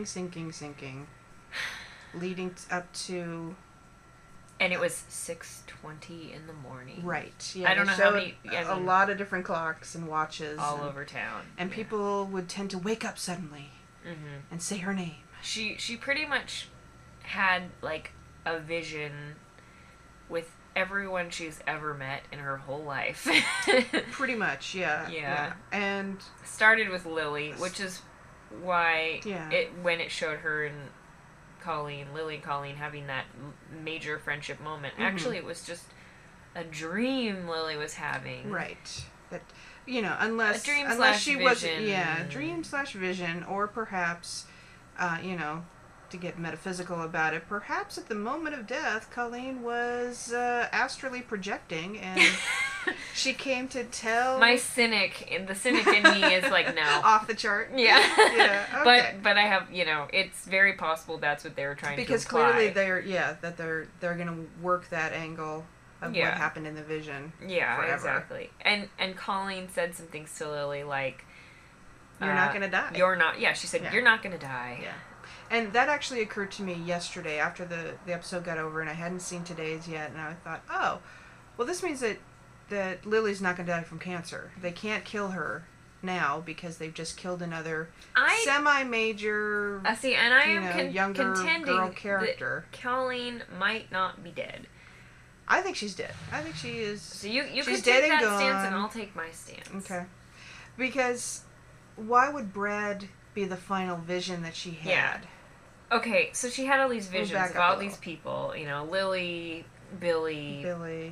leading up to... And it was 6:20 in the morning. Right. Yeah. I don't know how many... a lot of different clocks and watches. All over town. And people would tend to wake up suddenly and say her name. She pretty much had, like, a vision with everyone she's ever met in her whole life. Pretty much, yeah. And started with Lily, which is why when it showed her and Lily and Colleen having that major friendship moment. Actually, it was just a dream Lily was having. Right. That unless she wasn't dream/vision, or perhaps to get metaphysical about it, perhaps at the moment of death, Colleen was astrally projecting, and she came to tell... The cynic in me is like, no. Off the chart? Yeah. Yeah, okay. But I have, it's very possible that's what they were trying to imply. Because clearly they're going to work that angle of what happened in the vision forever. Exactly. And Colleen said some things to Lily like... You're not going to die. You're not... Yeah, she said, you're not going to die. Yeah. And that actually occurred to me yesterday after the episode got over, and I hadn't seen today's yet, and I thought, oh, well, this means that Lily's not going to die from cancer. They can't kill her now because they've just killed another semi-major, younger girl character. That Colleen might not be dead. I think she's dead. I think she is. So you can take that stance, and I'll take my stance. Okay. Because why would Brad be the final vision that she had? Yeah. Okay, so she had all these visions of all these people. Lily, Billy,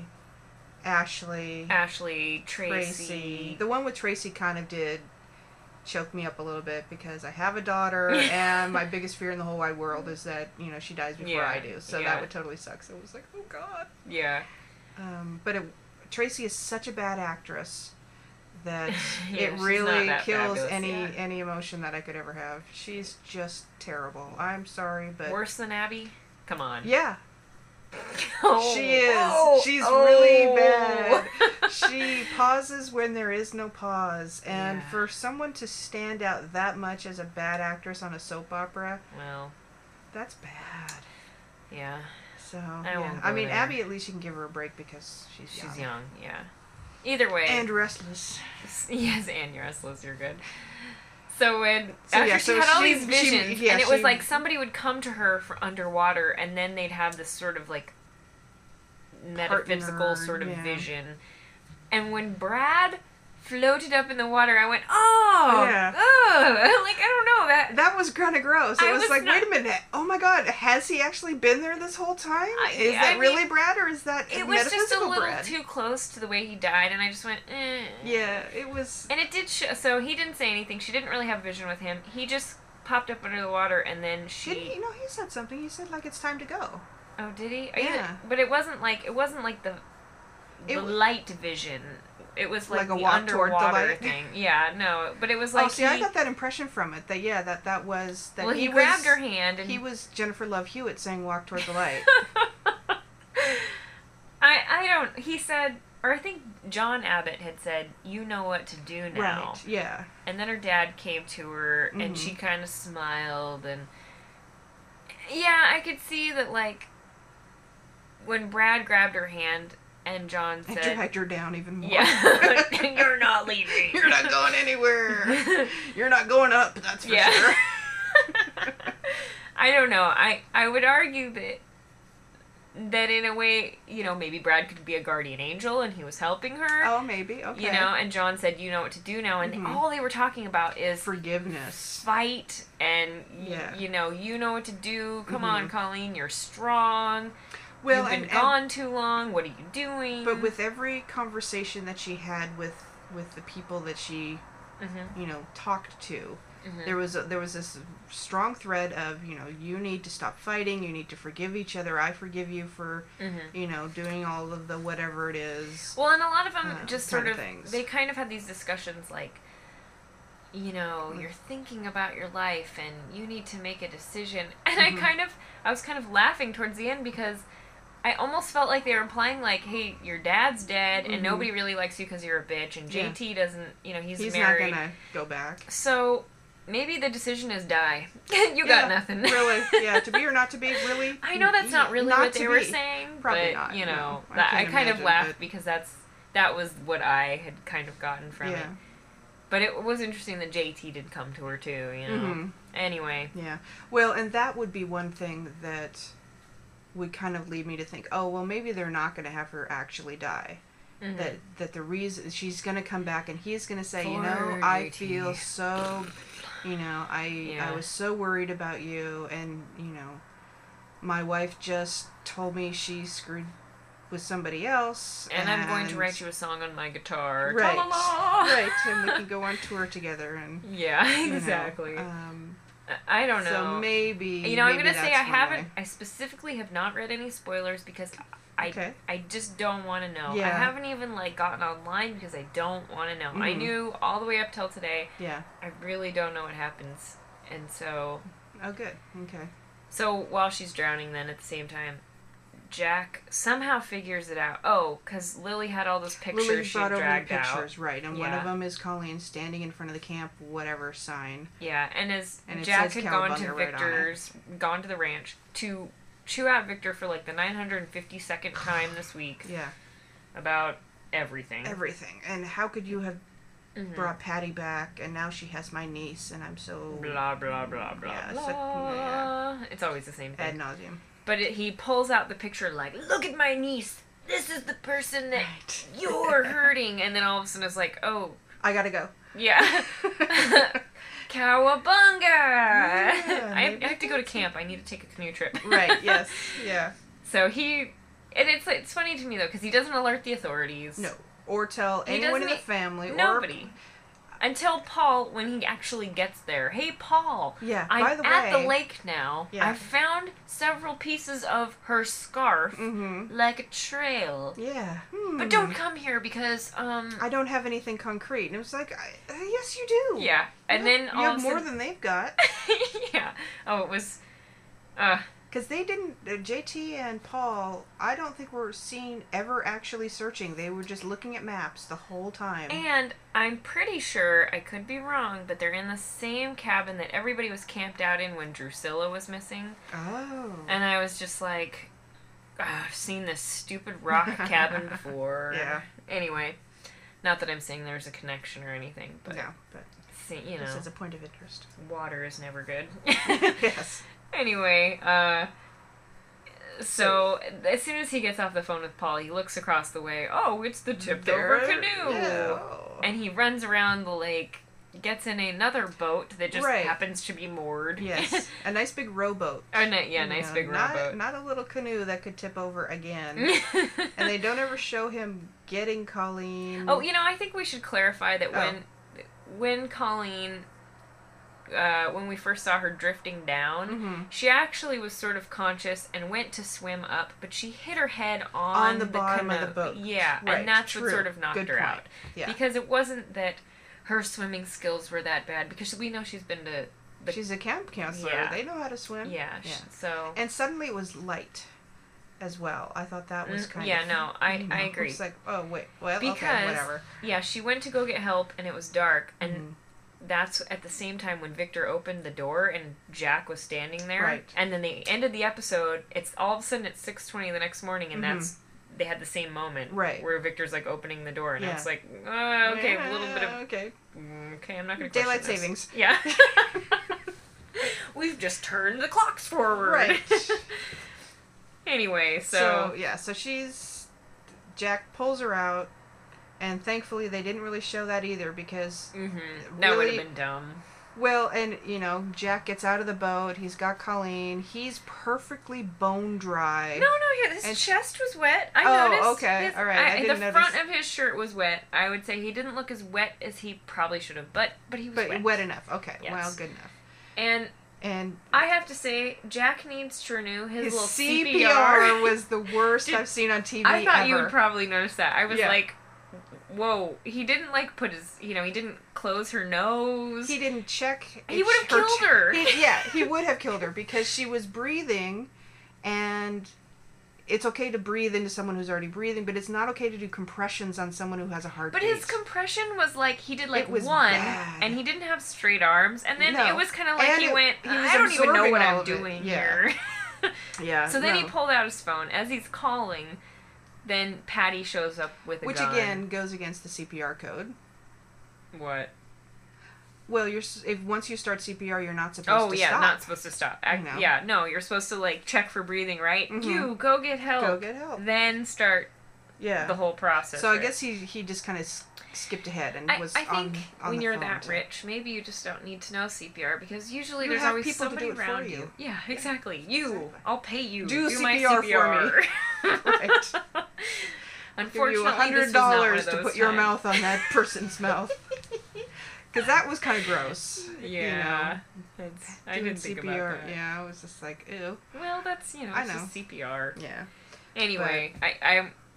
Ashley, Tracy. The one with Tracy kind of did choke me up a little bit because I have a daughter, and my biggest fear in the whole wide world is that, she dies before I do. So that would totally suck. So it was like, oh, God. Yeah. But Tracy is such a bad actress that it really kills any emotion that I could ever have. She's just terrible. I'm sorry, but... Worse than Abby? Come on. Yeah. She is. She's really bad. She pauses when there is no pause. And for someone to stand out that much as a bad actress on a soap opera... Well... That's bad. Yeah. So, I mean, Abby, at least you can give her a break because she's young. She's young, yeah. Either way. And restless. Yes, and restless, you're good. So after she had all these visions, and it was like somebody would come to her for underwater, and then they'd have this sort of like metaphysical sort of vision. And when Brad floated up in the water, I went, like, I don't know, that was kind of gross. It was like, wait a minute, oh my God, has he actually been there this whole time? Is that really Brad, or is that it was just a little too close to the way he died, and I just went, eh. Yeah, it was. And it did so he didn't say anything. She didn't really have a vision with him. He just popped up under the water, and then she... he said something. He said, like, it's time to go. Oh, did he? Yeah. But it wasn't like the light vision. It was like a the walk toward the light thing. Yeah, no, but it was like... Oh, see, I got that impression from it. That was... That well, he grabbed her hand and... He was Jennifer Love Hewitt saying walk toward the light. I don't... He said... Or I think John Abbott had said, you know what to do now. Right, yeah. And then her dad came to her, and she kind of smiled, and... Yeah, I could see that, like... When Brad grabbed her hand... And John said... And dragged her down even more. Yeah. You're not leaving. You're not going anywhere. You're not going up, that's for sure. I don't know. I would argue that in a way, maybe Brad could be a guardian angel and he was helping her. Oh, maybe. Okay. And John said, you know what to do now. And all they were talking about is... forgiveness. Fight and, you know what to do. Come on, Colleen, you're strong. Well, you've been gone too long. What are you doing? But with every conversation that she had with the people that she, talked to, there was this strong thread of, you need to stop fighting. You need to forgive each other. I forgive you for, doing all of the whatever it is. Well, and a lot of them just sort of they kind of had these discussions like, you're thinking about your life and you need to make a decision. And I was kind of laughing towards the end because I almost felt like they were implying, like, hey, your dad's dead, and nobody really likes you because you're a bitch, and JT doesn't, he's married. He's not gonna go back. So, maybe the decision is die. You got nothing. Really, yeah, to be or not to be, really? I know that's not really what they were saying, probably but, not. No, I kind of laughed because that was what I had kind of gotten from it. But it was interesting that JT did come to her, too, Anyway. Yeah. Well, and that would be one thing that... would kind of lead me to think, oh, well, maybe they're not going to have her actually die. That the reason she's going to come back and he's going to say, I feel so, I was so worried about you, and, my wife just told me she screwed with somebody else. And I'm going to write you a song on my guitar. Right. Right. And we can go on tour together. And yeah, exactly. I don't know. So maybe I'm going to say I specifically have not read any spoilers because I just don't want to know. Yeah. I haven't even gotten online because I don't want to know. I knew all the way up till today. Yeah. I really don't know what happens. And so... Oh, good. Okay. So while she's drowning then at the same time, Jack somehow figures it out. Oh, because Lily had all those pictures she dragged out. Right, and one of them is Colleen standing in front of the camp whatever sign. Yeah, and Jack had gone to Victor's, gone to the ranch to chew out Victor for like the 952nd time this week. Yeah. About everything. Everything. And how could you have brought Patty back, and now she has my niece, and I'm so... Blah, blah, blah, blah, yeah, blah. It's always the same thing. Ad nauseum. But he pulls out the picture like, look at my niece. This is the person that you're hurting. And then all of a sudden it's like, oh. I gotta go. Yeah. Cowabunga! Yeah, I have to go to camp. I need to take a canoe trip. Right, yes. Yeah. So and it's funny to me, though, because he doesn't alert the authorities. No. Or tell anyone in the family. Nobody. Until Paul, when he actually gets there. Hey, Paul. Yeah, I'm at the lake now. Yeah. I found several pieces of her scarf, like a trail. Yeah. But don't come here because, I don't have anything concrete. And it was like, yes, you do. Yeah. And then you have more than they've got. Yeah. Oh, it was, because they didn't, JT and Paul, I don't think were seen ever actually searching. They were just looking at maps the whole time. And I'm pretty sure, I could be wrong, but they're in the same cabin that everybody was camped out in when Drusilla was missing. Oh. And I was just like, I've seen this stupid rock cabin before. Yeah. Anyway, not that I'm saying there's a connection or anything, but... No, but... See, you know. This is a point of interest. Water is never good. Yes. Anyway, so as soon as he gets off the phone with Paul, he looks across the way. Oh, it's the tipped-over canoe! Yeah. And he runs around the lake, gets in another boat that just happens to be moored. Yes, a nice big rowboat. Nice big rowboat. Not a little canoe that could tip over again. And they don't ever show him getting Colleen. Oh, I think we should clarify that when Colleen... when we first saw her drifting down, she actually was sort of conscious and went to swim up, but she hit her head on the bottom of the boat. Yeah, right, and that's what sort of knocked her out. Yeah. Because it wasn't that her swimming skills were that bad, because we know she's been to... She's a camp counselor. Yeah. They know how to swim. Yeah, so... And suddenly it was light as well. I thought that was kind of... Yeah, no, I agree. It's like, oh, wait, well, okay, whatever. Yeah, she went to go get help, and it was dark, and... That's at the same time when Victor opened the door and Jack was standing there. Right. And then they ended the episode. It's all of a sudden it's 6:20 the next morning, and they had the same moment. Right. Where Victor's like opening the door, and it's like, okay, a little bit of okay, I'm not going to daylight savings. Yeah. We've just turned the clocks forward. Right. Anyway, so Jack pulls her out. And thankfully, they didn't really show that either because... that would have been dumb. Well, and, Jack gets out of the boat. He's got Colleen. He's perfectly bone dry. No, his chest was wet. I noticed. Oh, okay. All right. I didn't notice. The front of his shirt was wet. I would say he didn't look as wet as he probably should have, but he was wet. But wet enough. Okay. Yes. Well, good enough. And I have to say, Jack needs to renew his little CPR was the worst I've seen on TV I thought ever. you would probably notice that. I was like... Whoa, he didn't put his, he didn't close her nose. He didn't check. He would have killed her. He would have killed her because she was breathing, and it's okay to breathe into someone who's already breathing, but it's not okay to do compressions on someone who has a heartbeat. But his compression was like, he did one, bad. And he didn't have straight arms, and then it was kind of like he went, I don't even know what I'm doing here. Yeah. So then he pulled out his phone. As he's calling... Then Patty shows up with a gun. Which again goes against the CPR code. What? Well, once you start CPR, you're not supposed to stop. Oh yeah, not supposed to stop. Yeah, no, you're supposed to check for breathing, right? You go get help. Go get help. Then start. The whole process. So I guess he just kind of skipped ahead and was on the phone. I think when you're that rich, maybe you just don't need to know CPR because usually there's always people somebody to do it around for you. Yeah, exactly. I'll pay you. Do CPR my CPR for me. Right. Unfortunately, give you $100 to put your mouth on that person's mouth. Because that was kind of gross. Yeah. I didn't think about that. Yeah, I was just like, ew. Well, that's, it's just CPR. Yeah. Anyway,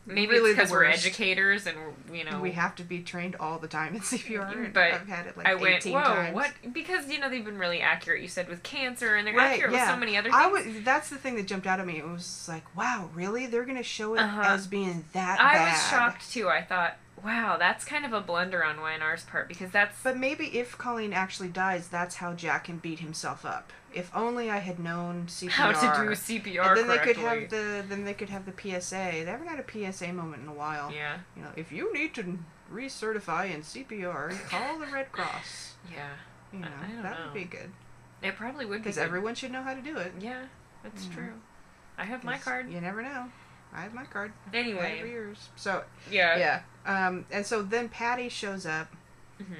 Maybe really it's because we're educators and, you know... We have to be trained all the time in CPR. But I've had it like 18 times. What? Because, you know, they've been really accurate, you said, with cancer, and they're accurate with so many other things. That's the thing that jumped out at me. It was like, wow, really? They're going to show it as being that I bad? was shocked, too. I thought, wow, that's kind of a blunder on YNR's part, because that's... But maybe if Colleen actually dies, that's how Jack can beat himself up. If only I had known CPR. How to do CPR and then correctly. they could have the PSA. They haven't had a PSA moment in a while. Yeah. You know, if you need to recertify in CPR, call the Red Cross. Yeah. You know, that would be good. It probably would be. Because everyone should know how to do it. Yeah, that's true. I have my card. You never know. I have my card. Anyway. I've had it for years. So, yeah. And so then Patty shows up. Mm-hmm.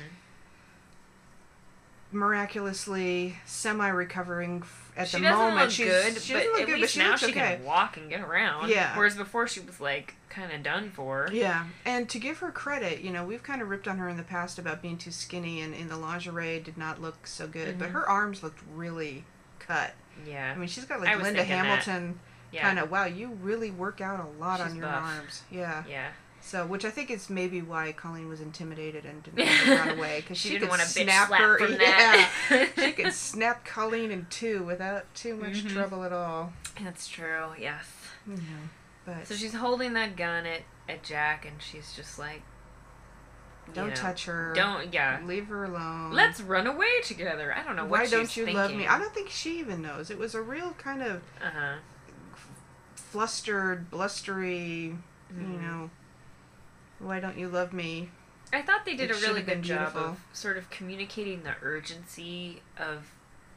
Miraculously semi-recovering at the moment. Look she doesn't look good, but now she okay. can walk and get around. Yeah. Whereas before she was like kind of done for. Yeah, and to give her credit, you know, we've kind of ripped on her in the past about being too skinny and in the lingerie did not look so good, but her arms looked really cut. Yeah. I mean, she's got like Linda Hamilton kind of, wow, you really work out a lot on your arms. Yeah. Yeah. So, which I think is maybe why Colleen was intimidated and didn't run away, because she didn't want to bitch slap her from that. She could snap Colleen in two without too much trouble at all. That's true. Yes. You know, but so she's holding that gun at Jack, and she's just like, don't touch her. Leave her alone. Let's run away together. I don't know what she's thinking. Why don't you love me? I don't think she even knows. It was a real kind of flustered, blustery, you know. Why don't you love me? I thought they did a really good job of sort of communicating the urgency of,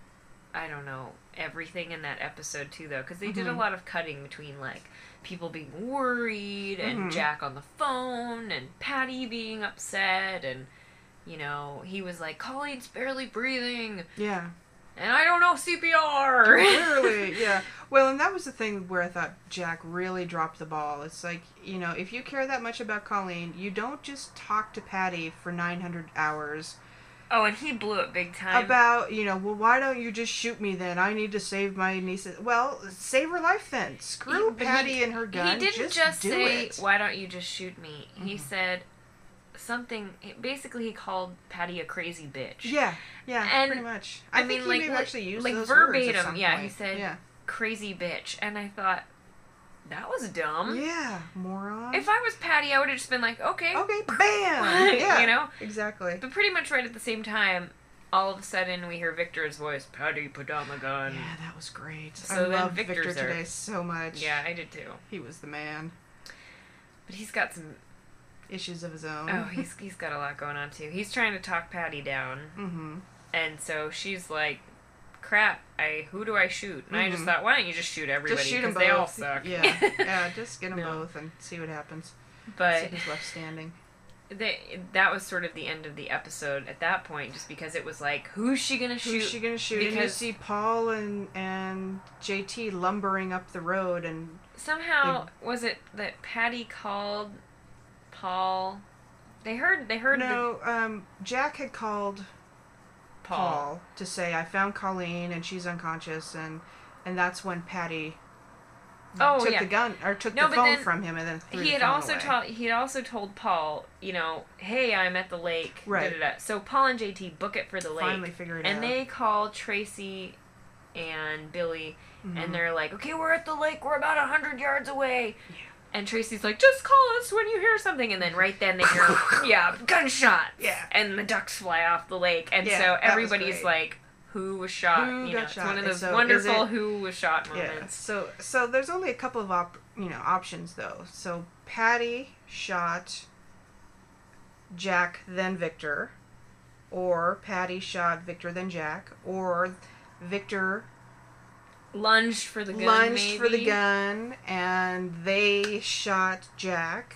I don't know, everything in that episode too, though, because they did a lot of cutting between, like, people being worried and Jack on the phone and Patty being upset and, you know, he was like, Colleen's barely breathing. Yeah. And I don't know CPR. Clearly, yeah. Well, and that was the thing where I thought Jack really dropped the ball. It's like, you know, if you care that much about Colleen, you don't just talk to Patty for 900 hours. Oh, and he blew it big time. About, you know, well, why don't you just shoot me then? I need to save my niece. Well, save her life then. Screw Patty and her gun. He didn't just say, why don't you just shoot me? He said something, basically he called Patty a crazy bitch. Yeah, and pretty much. I think he may actually use those verbatim, words at some point. He said, crazy bitch. And I thought, that was dumb. Yeah, moron. If I was Patty, I would have just been like, okay. Okay, bam! Yeah, you know? Exactly. But pretty much right at the same time, all of a sudden we hear Victor's voice, Patty, put down the gun. Yeah, that was great. So I love Victor today so much. Yeah, I did too. He was the man. But he's got some issues of his own. Oh, he's got a lot going on too. He's trying to talk Patty down. Mm-hmm. And so she's like, crap, who do I shoot? And I just thought, why don't you just shoot everybody? Just shoot them both. They all suck. Yeah, just get them both and see what happens. But see who's left standing. That was sort of the end of the episode at that point, just because it was like, who's she gonna shoot? Who's she gonna shoot? Because and you see Paul and JT lumbering up the road, and somehow was it that Patty called Paul? They heard. No, Jack had called Paul to say, I found Colleen and she's unconscious, and that's when Patty took the gun or took the phone from him and then threw the phone away. He had also told Paul, you know, hey, I'm at the lake. Right. So Paul and JT book it for the lake. Finally figure it out. And they call Tracy and Billy, and they're like, okay, we're at the lake. We're about 100 yards away. Yeah. And Tracy's like, just call us when you hear something. And then right then they hear, gunshots. Yeah. And the ducks fly off the lake. And so everybody's like, who was shot? It's one of those wonderful who was shot moments. Yeah. So there's only a couple of options though. So Patty shot Jack then Victor, or Patty shot Victor then Jack, or Victor lunged for the gun, and they shot Jack,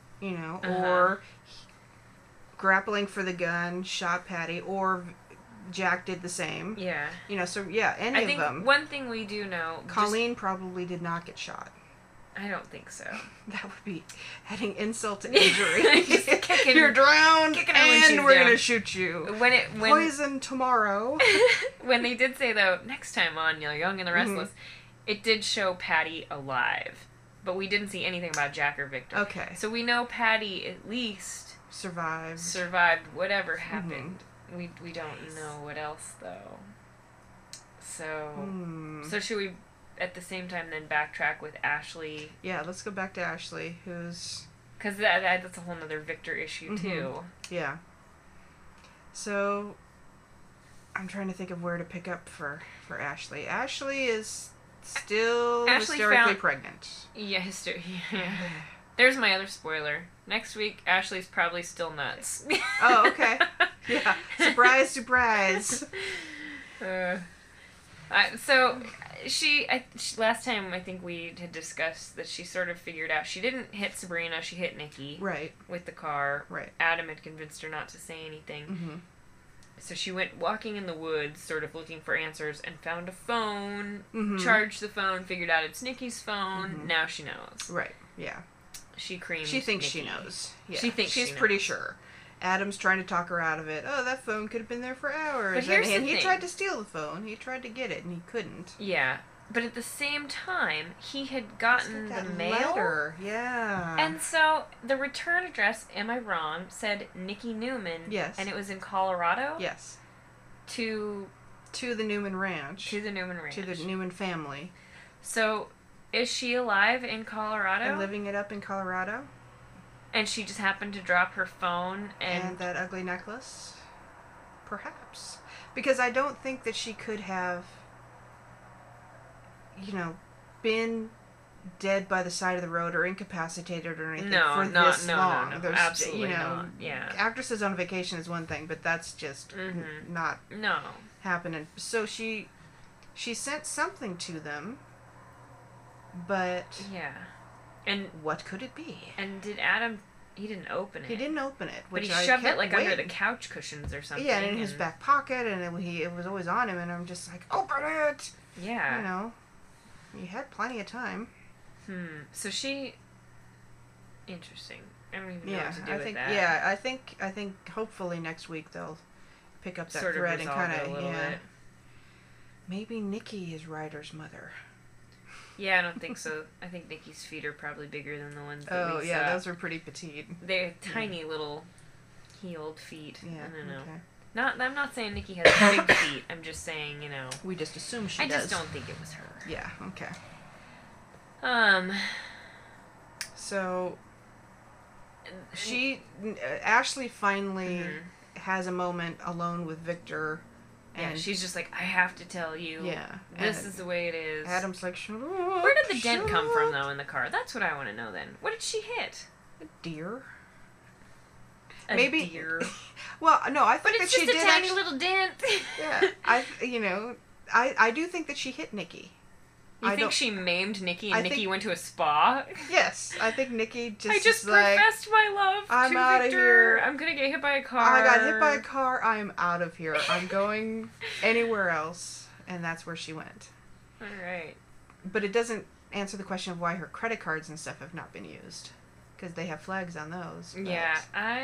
or grappling for the gun, shot Patty, or Jack did the same. Yeah. Any of them. I think one thing we do know... Colleen probably did not get shot. I don't think so. That would be adding insult to injury. Just kicking, you're drowned, and we're going to shoot you. Poison tomorrow. When they did say, though, next time on Young and the Restless, it did show Patty alive. but we didn't see anything about Jack or Victor. Okay. So we know Patty at least survived whatever happened. We don't know what else though. So should we at the same time then backtrack with Ashley? Yeah, let's go back to Ashley, who's... Because that's a whole other Victor issue too. Yeah. So I'm trying to think of where to pick up for Ashley. Ashley is still hysterically pregnant. Yeah, There's my other spoiler. Next week, Ashley's probably still nuts. Oh, okay. Yeah. Surprise, surprise. So she last time I think we had discussed that she sort of figured out she didn't hit Sabrina, she hit Nikki. Right. With the car. Right. Adam had convinced her not to say anything. So she went walking in the woods, sort of looking for answers, and found a phone, charged the phone, figured out it's Nikki's phone. Now she knows. Right. Yeah. She thinks Nikki. She knows. Yeah. She's pretty sure. Adam's trying to talk her out of it. Oh, that phone could have been there for hours. But here's and he tried to steal the phone. He tried to get it, and he couldn't. Yeah. But at the same time, he had gotten the mail. Letter. Yeah. And so the return address, am I wrong, said Nikki Newman. Yes. And it was in Colorado? Yes. To the Newman Ranch. To the Newman Ranch. To the Newman family. So, is she alive in Colorado? And living it up in Colorado. And she just happened to drop her phone and that ugly necklace? Perhaps. Because I don't think that she could have, been dead by the side of the road or incapacitated or anything for this long. No, absolutely not. Yeah. Actresses on vacation is one thing, but that's just not happening. So she sent something to them, but and what could it be? And did Adam? He didn't open it. He didn't open it, but he shoved it under the couch cushions or something. Yeah, and in his back pocket, and it was always on him, and I'm just like, open it. Yeah. You had plenty of time. So she... Interesting. I don't even know what to do with that. Yeah, I think hopefully next week they'll pick up that sort thread of and kind of... a little bit. Maybe Nikki is Ryder's mother. Yeah, I don't think so. I think Nikki's feet are probably bigger than the ones that we saw. Those are pretty petite. They're tiny little heeled feet. Yeah, I don't know. Okay. I'm not saying Nikki has big feet. I'm just saying, We just assume she does. I just don't think it was her. Yeah, okay. So, Ashley finally has a moment alone with Victor. And she's just like, I have to tell you. Yeah. This is the way it is. Adam's like, shut up. Where did the dent come from, though, in the car? That's what I want to know, then. What did she hit? A deer. A deer. Well, no, I think that she did. But it's just a tiny little dent. Yeah. I do think that she hit Nikki. You think she maimed Nikki and Nikki went to a spa? Yes, I think Nikki just I just professed my love to out Victor. Of here. I'm gonna get hit by a car. I got hit by a car. I'm out of here. I'm going anywhere else. And that's where she went. Alright. But it doesn't answer the question of why her credit cards and stuff have not been used. Because they have flags on those. But... Yeah,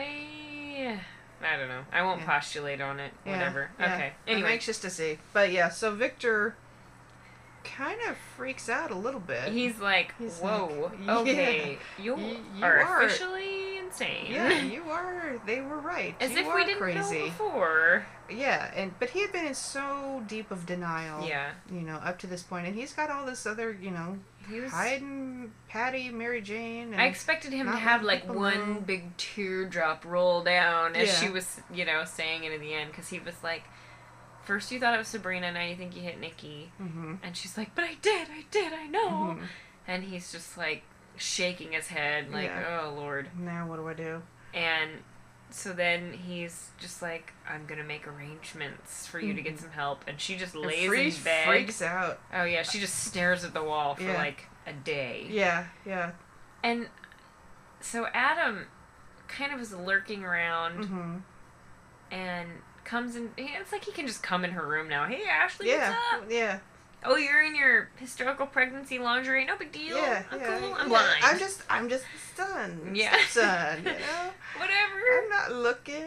I don't know. I won't postulate on it. Whatever. Yeah. Okay. Anyway. I'm anxious to see. But yeah, so Victor kind of freaks out a little bit. He's like, whoa, okay, you are officially insane. Yeah, you are. They were right. As if we didn't know before. Yeah, but he had been in so deep of denial. Yeah. Up to this point, and he's got all this other, he was hiding Patty, Mary Jane. And I expected him to have one big teardrop roll down as she was, saying it in the end, because he was like, first you thought it was Sabrina, now you think you hit Nikki. Mm-hmm. And she's like, but I did, I know. Mm-hmm. And he's just like shaking his head like, oh Lord. Now what do I do? And so then he's just like, I'm going to make arrangements for you to get some help. And she just lays in bed. Freaks out. Oh yeah, she just stares at the wall for like a day. Yeah. And so Adam kind of is lurking around and comes in. It's like he can just come in her room now. Hey, Ashley, what's up? Yeah. Oh, you're in your hysterical pregnancy lingerie. No big deal. Yeah, I'm cool. I'm blind. I'm just the son. Yeah. Son. Whatever. I'm not looking.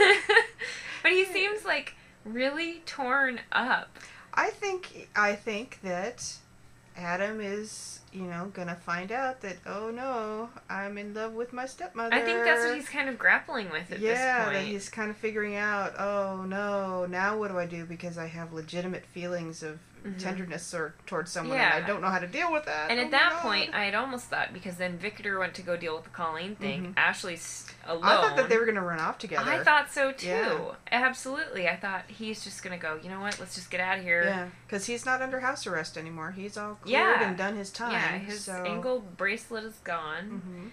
But he seems like really torn up. I think that Adam is gonna find out that, oh no, I'm in love with my stepmother. I think that's what he's kind of grappling with at this point. Yeah, that he's kind of figuring out, oh no, now what do I do, because I have legitimate feelings of tenderness towards someone, and I don't know how to deal with that. And at that point, I had almost thought, because then Victor went to go deal with the Colleen thing, Ashley's alone. I thought that they were going to run off together. I thought so too. Yeah. Absolutely. I thought he's just going to go, you know what, let's just get out of here. Yeah, because he's not under house arrest anymore. He's all cleared and done his time. Yeah, his ankle bracelet is gone.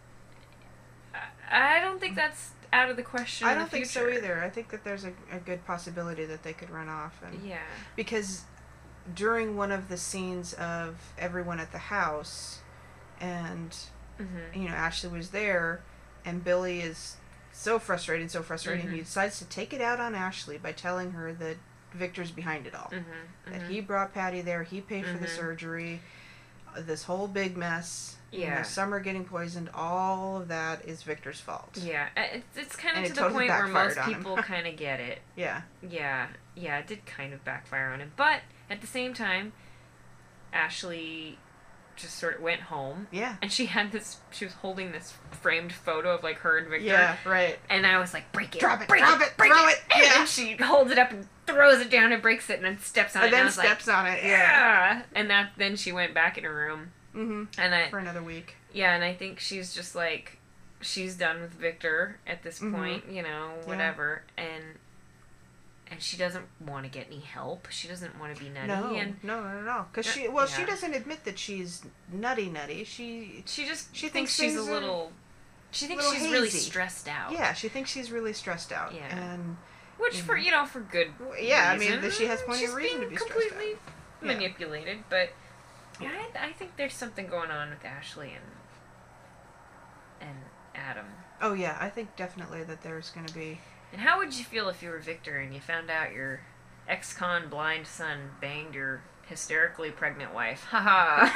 I don't think that's out of the question. I don't think so either. I think that there's a good possibility that they could run off. Because during one of the scenes of everyone at the house, and Ashley was there, and Billy is so frustrated, he decides to take it out on Ashley by telling her that Victor's behind it all. That he brought Patty there, he paid for the surgery, this whole big mess. Summer getting poisoned, all of that is Victor's fault. Yeah, it's kind of to the point where most people kind of get it. Yeah, it did kind of backfire on him. But at the same time, Ashley just sort of went home. Yeah. And she was holding this framed photo of, like, her and Victor. Yeah, right. And I was like, break it. Drop it. Throw it. Yeah. And she holds it up and throws it down and breaks it and then steps on it. And then steps on it, yeah. And then she went back in her room. For another week. Yeah, and I think she's just like, she's done with Victor at this point, whatever. And she doesn't want to get any help. She doesn't want to be nutty. No. Because she doesn't admit that she's nutty. She thinks she's a little. She thinks she's really stressed out. Yeah, she thinks she's really stressed out. Yeah. Which for good yeah, reason. I mean, she has plenty of reason to be stressed out. She's being completely manipulated, but yeah, I think there's something going on with Ashley and Adam. Oh yeah, I think definitely that there's going to be. And how would you feel if you were Victor and you found out your ex-con blind son banged your hysterically pregnant wife? Haha.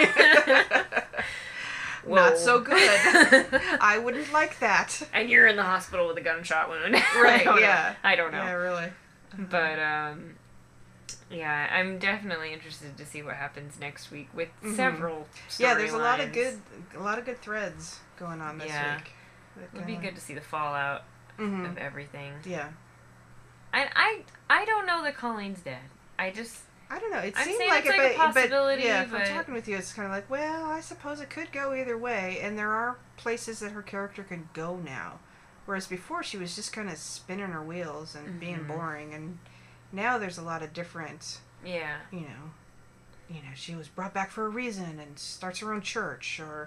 Not so good. I wouldn't like that. And you're in the hospital with a gunshot wound. Right, I don't know. Yeah, really. But, yeah, I'm definitely interested to see what happens next week with several storylines. Yeah, there's a lot of good threads going on this week. It would be good to see the fallout of everything. Yeah. I don't know that Colleen's dead. I don't know. It seems like a possibility. If I'm talking with you, it's kind of like, well, I suppose it could go either way, and there are places that her character can go now. Whereas before, she was just kind of spinning her wheels and being boring, and now there's a lot of different. Yeah. She was brought back for a reason and starts her own church, or,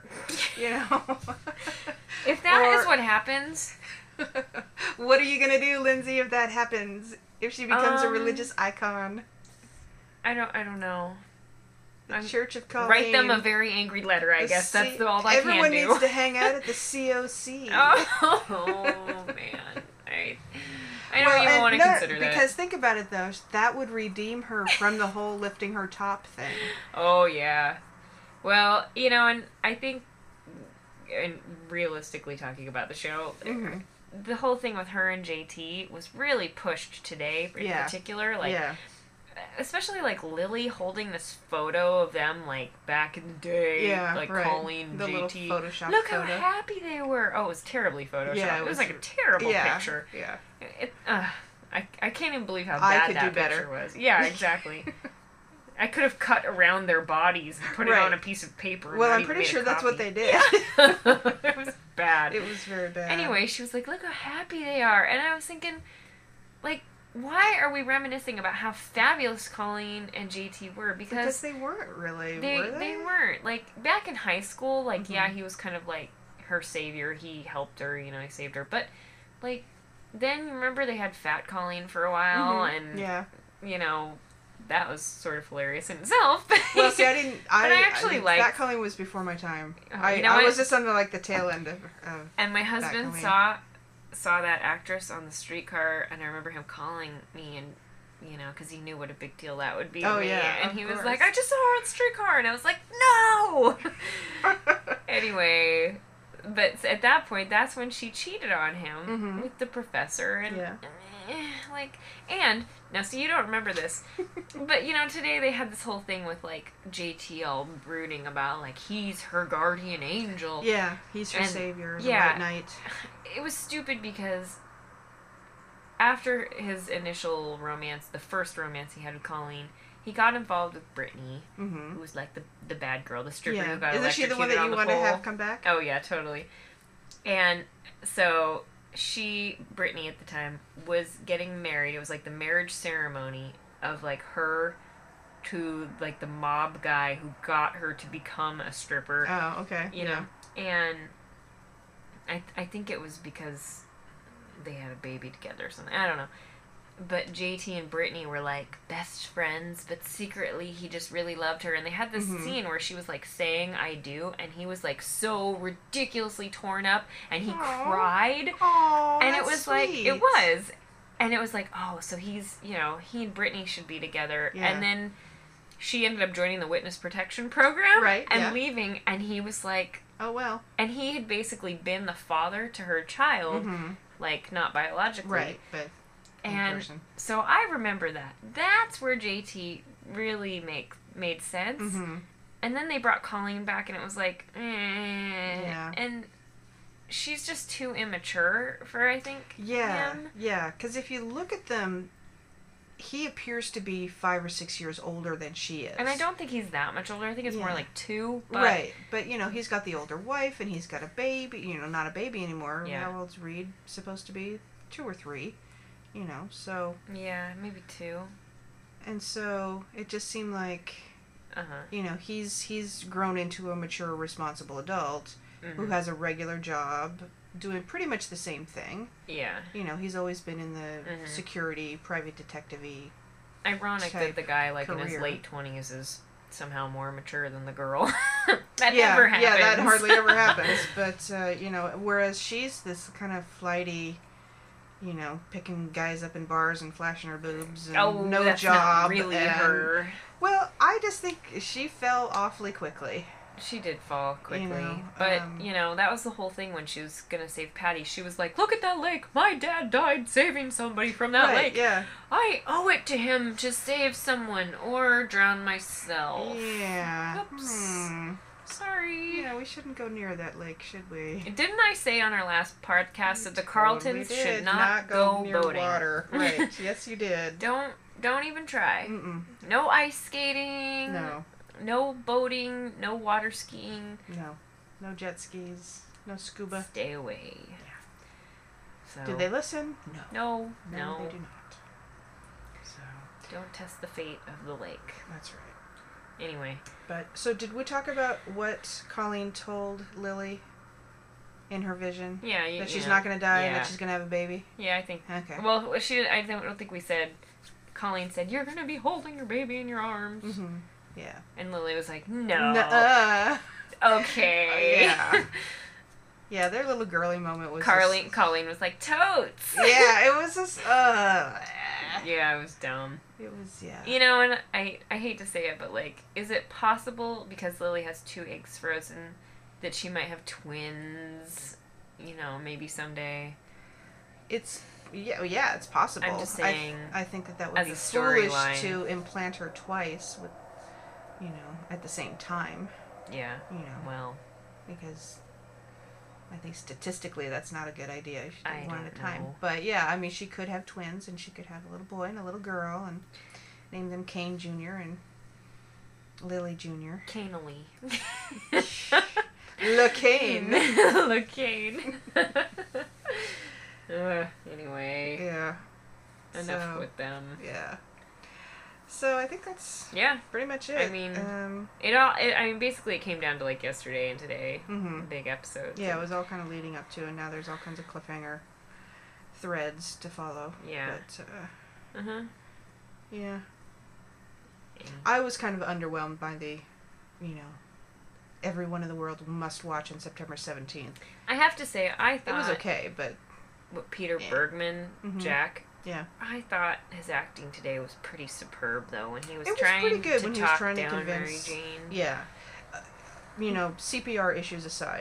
If that is what happens. What are you going to do, Lindsay, if that happens? If she becomes a religious icon? I don't know. The Church of Colleen. Write them a very angry letter, I guess. That's all I can do. Everyone needs to hang out at the COC. Oh, man. I don't even want to consider that. Because think about it, though. That would redeem her from the whole lifting her top thing. Oh, yeah. Well, and I think, and realistically talking about the show, the whole thing with her and JT was really pushed today in particular. Especially, Lily holding this photo of them, back in the day, Colleen, the JT. Little Photoshop Look photo. how happy they were. Oh, it was terribly Photoshopped. Yeah, it was a terrible picture. Yeah. I can't even believe how bad that picture was. Yeah, exactly. I could have cut around their bodies and put it on a piece of paper. Well, I'm pretty sure that's what they did. Yeah. It was bad. It was very bad. Anyway, she was like, look how happy they are. And I was thinking, why are we reminiscing about how fabulous Colleen and JT were? Because they weren't really, were they? They weren't. Back in high school, yeah, he was kind of her savior. He helped her, he saved her. But, then remember they had Fat Colleen for a while, and, that was sort of hilarious in itself. Well, see, I actually liked... Fat Colleen was before my time. I was just on the tail end of and my husband saw that actress on the streetcar, and I remember him calling me, and because he knew what a big deal that would be to me. Yeah, and he was like, I just saw her on the streetcar, and I was like, no. Anyway, But at that point, that's when she cheated on him with the professor. And, and, now, so you don't remember this, but, today they had this whole thing with, JT all brooding about, he's her guardian angel. Yeah, he's her savior at night. It was stupid because after his initial romance, the first romance he had with Colleen, he got involved with Brittany, who was the bad girl, the stripper who got electrocuted. Isn't she the one that you want to have come back? Oh yeah, totally. And so Brittany at the time, was getting married. It was the marriage ceremony of her to the mob guy who got her to become a stripper. Oh, okay. You know, and I think it was because they had a baby together or something. I don't know. But JT and Brittany were best friends, but secretly he just really loved her. And they had this scene where she was saying "I do," and he was so ridiculously torn up, and he cried. Aww, and it was sweet. It was, and it was oh, so he's he and Brittany should be together. Yeah. And then she ended up joining the witness protection program, right? And leaving, and he was oh well. And he had basically been the father to her child, not biologically, right? But. And so I remember that. That's where JT really made sense. And then they brought Colleen back, and it was yeah. And she's just too immature for, I think, him. Yeah, because if you look at them, he appears to be 5 or 6 years older than she is. And I don't think he's that much older. I think it's more 2. But... Right, but, he's got the older wife, and he's got a baby, not a baby anymore. Yeah. How old's Reed supposed to be? 2 or 3. So... Yeah, maybe 2. And so, it just seemed he's grown into a mature, responsible adult who has a regular job, doing pretty much the same thing. Yeah. He's always been in the security, private detective-y Ironic that the guy, in his late 20s is somehow more mature than the girl. That never never happens. Yeah, that hardly ever happens. But, whereas she's this kind of flighty... picking guys up in bars and flashing her boobs and no that's job. Not really her. Well, I just think she fell awfully quickly. She did fall quickly. But, that was the whole thing when she was going to save Patty. She was like, look at that lake. My dad died saving somebody from that lake. Yeah. I owe it to him to save someone or drown myself. Yeah. Oops. Sorry. Yeah, we shouldn't go near that lake, should we? Didn't I say on our last podcast that the Carltons should not go near boating? Water. Right. Yes, you did. Don't even try. Mm-mm. No ice skating. No. No boating. No water skiing. No. No jet skis. No scuba. Stay away. Yeah. So. Do they listen? No. No, they do not. So. Don't test the fate of the lake. That's right. Anyway. So did we talk about what Colleen told Lily in her vision? Yeah. That she's not going to die and that she's going to have a baby? Yeah, I think. Okay. Well, I don't think we said... Colleen said, you're going to be holding your baby in your arms. Mm-hmm. Yeah. And Lily was like, no. Okay. Yeah. Yeah, their little girly moment was Colleen was like, totes! Yeah, it was just, Yeah, it was dumb. It was, yeah. And I hate to say it, but, is it possible, because Lily has 2 eggs frozen, that she might have twins, maybe someday? It's, yeah, it's possible. I'm just saying. I think that would be foolish to implant her twice with, at the same time. Yeah. Well. Because I think statistically that's not a good idea. You should do one at a time. Know. But yeah, I mean, she could have twins, and she could have a little boy and a little girl, and name them Kane Jr. and Lily Jr. Canely. Le Kane. Le Kane. Anyway. Yeah. Enough with them. Yeah. So I think that's pretty much it. I mean, basically it came down to yesterday and today. Mm-hmm. Big episodes. Yeah, it was all kind of leading up to, and now there's all kinds of cliffhanger threads to follow. Yeah. But, yeah. I was kind of underwhelmed by the, everyone in the world must watch on September 17th. I have to say, I thought... It was okay, but... What Peter Bergman, Jack... Yeah. I thought his acting today was pretty superb, though, when he was trying to talk down Mary Jane. Yeah. CPR issues aside,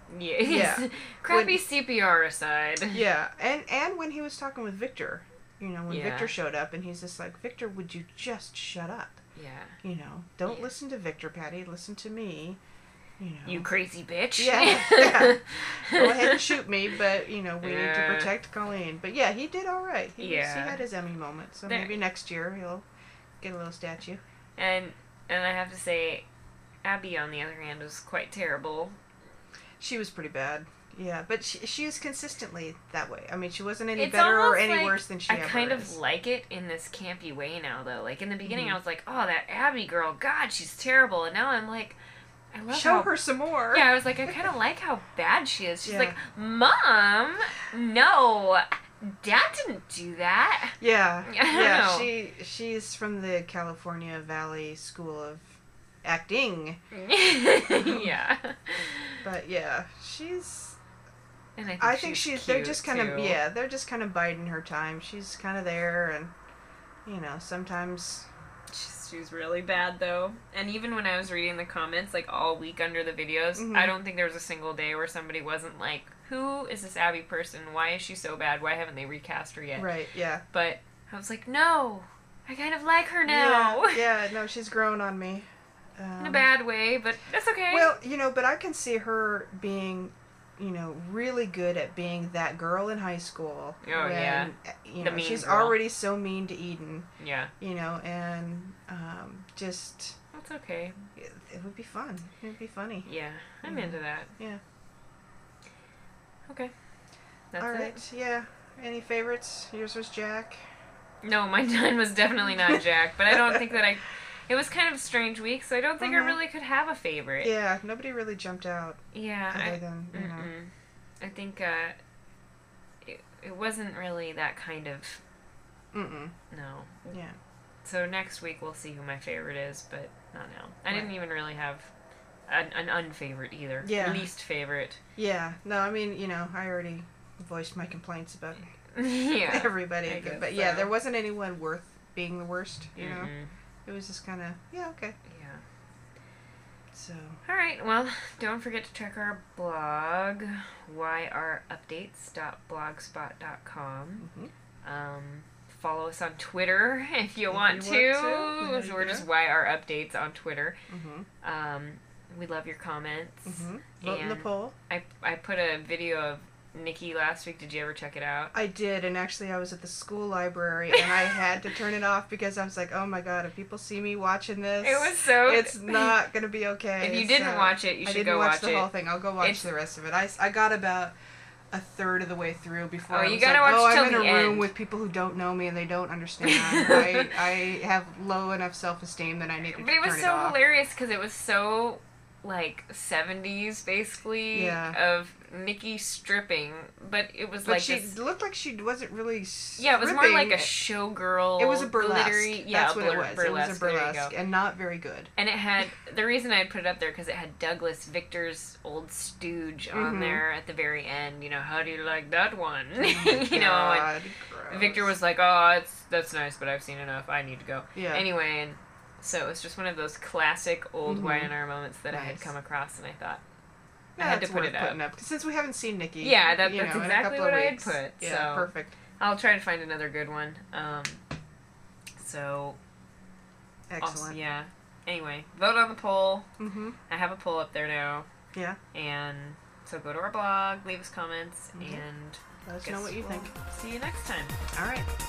Yeah. Crappy CPR aside. Yeah, and when he was talking with Victor, when Victor showed up, and he's just like, Victor, would you just shut up? Yeah. Don't listen to Victor, Patty. Listen to me. You crazy bitch. Yeah. Go ahead and shoot me, but, we need to protect Colleen. But, yeah, he did all right. He had his Emmy moment, so maybe next year he'll get a little statue. And I have to say, Abby, on the other hand, was quite terrible. She was pretty bad. Yeah, but she is consistently that way. I mean, she wasn't any better or any worse than she ever is. I kind of like it in this campy way now, though. Like, in the beginning, I was like, oh, that Abby girl, God, she's terrible. And now I'm like, I love Show her some more. Yeah, I was like, I kind of like how bad she is. She's like, Mom, no, Dad didn't do that. Yeah. I don't know. She's from the California Valley School of Acting. Yeah. But, yeah, she's... And I think they're just kind of, they're just kind of biding her time. She's kind of there, and, sometimes... She's really bad, though. And even when I was reading the comments, like, all week under the videos, I don't think there was a single day where somebody wasn't like, who is this Abby person? Why is she so bad? Why haven't they recast her yet? Right, yeah. But I was like, no, I kind of like her now. Yeah, no, she's grown on me. In a bad way, but that's okay. Well, but I can see her being... really good at being that girl in high school. Oh, yeah. She's already so mean to Eden. Yeah. And just... That's okay. It would be fun. It would be funny. Yeah, I'm into that. Yeah. Okay. That's all right. it. Yeah. Any favorites? Yours was Jack? No, mine was definitely not Jack, but I don't think that It was kind of a strange week, so I don't think I really could have a favorite. Yeah, nobody really jumped out. Yeah. Other than, I think it wasn't really that kind of... No. Yeah. So next week we'll see who my favorite is, but not now. I didn't even really have an unfavorite either. Yeah. Least favorite. Yeah. No, I mean, I already voiced my complaints about everybody. But yeah, there wasn't anyone worth being the worst, know? It was just kind of, okay. Yeah. So. All right, well, don't forget to check our blog, yrupdates.blogspot.com. Follow us on Twitter if you want to. We're just yrupdates on Twitter. We love your comments. Vote in the poll. I put a video of Nikki last week. Did you ever check it out? I did, and actually I was at the school library and I had to turn it off because I was like, oh my god, if people see me watching this, it's not going to be okay. If you didn't watch it, you should go watch it. I didn't watch the whole thing. I'll go watch the rest of it. I got about a third of the way through before I was watch I'm in a room end. with people who don't know me and they don't understand. I have low enough self-esteem that I need to turn it off. But it was so hilarious because it was so... 70s basically of Nikki stripping, but it was she looked like she wasn't really stripping. Yeah, it was more like a showgirl. It was a burlesque. Glittery, that's what it was. Burlesque. It was a burlesque and not very good. And it had, the reason I put it up there because it had Douglas, Victor's old stooge on there at the very end. How do you like that one? God, and Victor was like, oh, that's nice, but I've seen enough. I need to go. Yeah. Anyway, and so it was just one of those classic old YNR moments that I had come across, and I thought I had to put it up. Since we haven't seen Nikki. Yeah, that's exactly what I had put. Yeah, so perfect. I'll try to find another good one. Excellent. Also, yeah. Anyway, vote on the poll. I have a poll up there now. Yeah. And so go to our blog, leave us comments, and let us know what you think. See you next time. All right.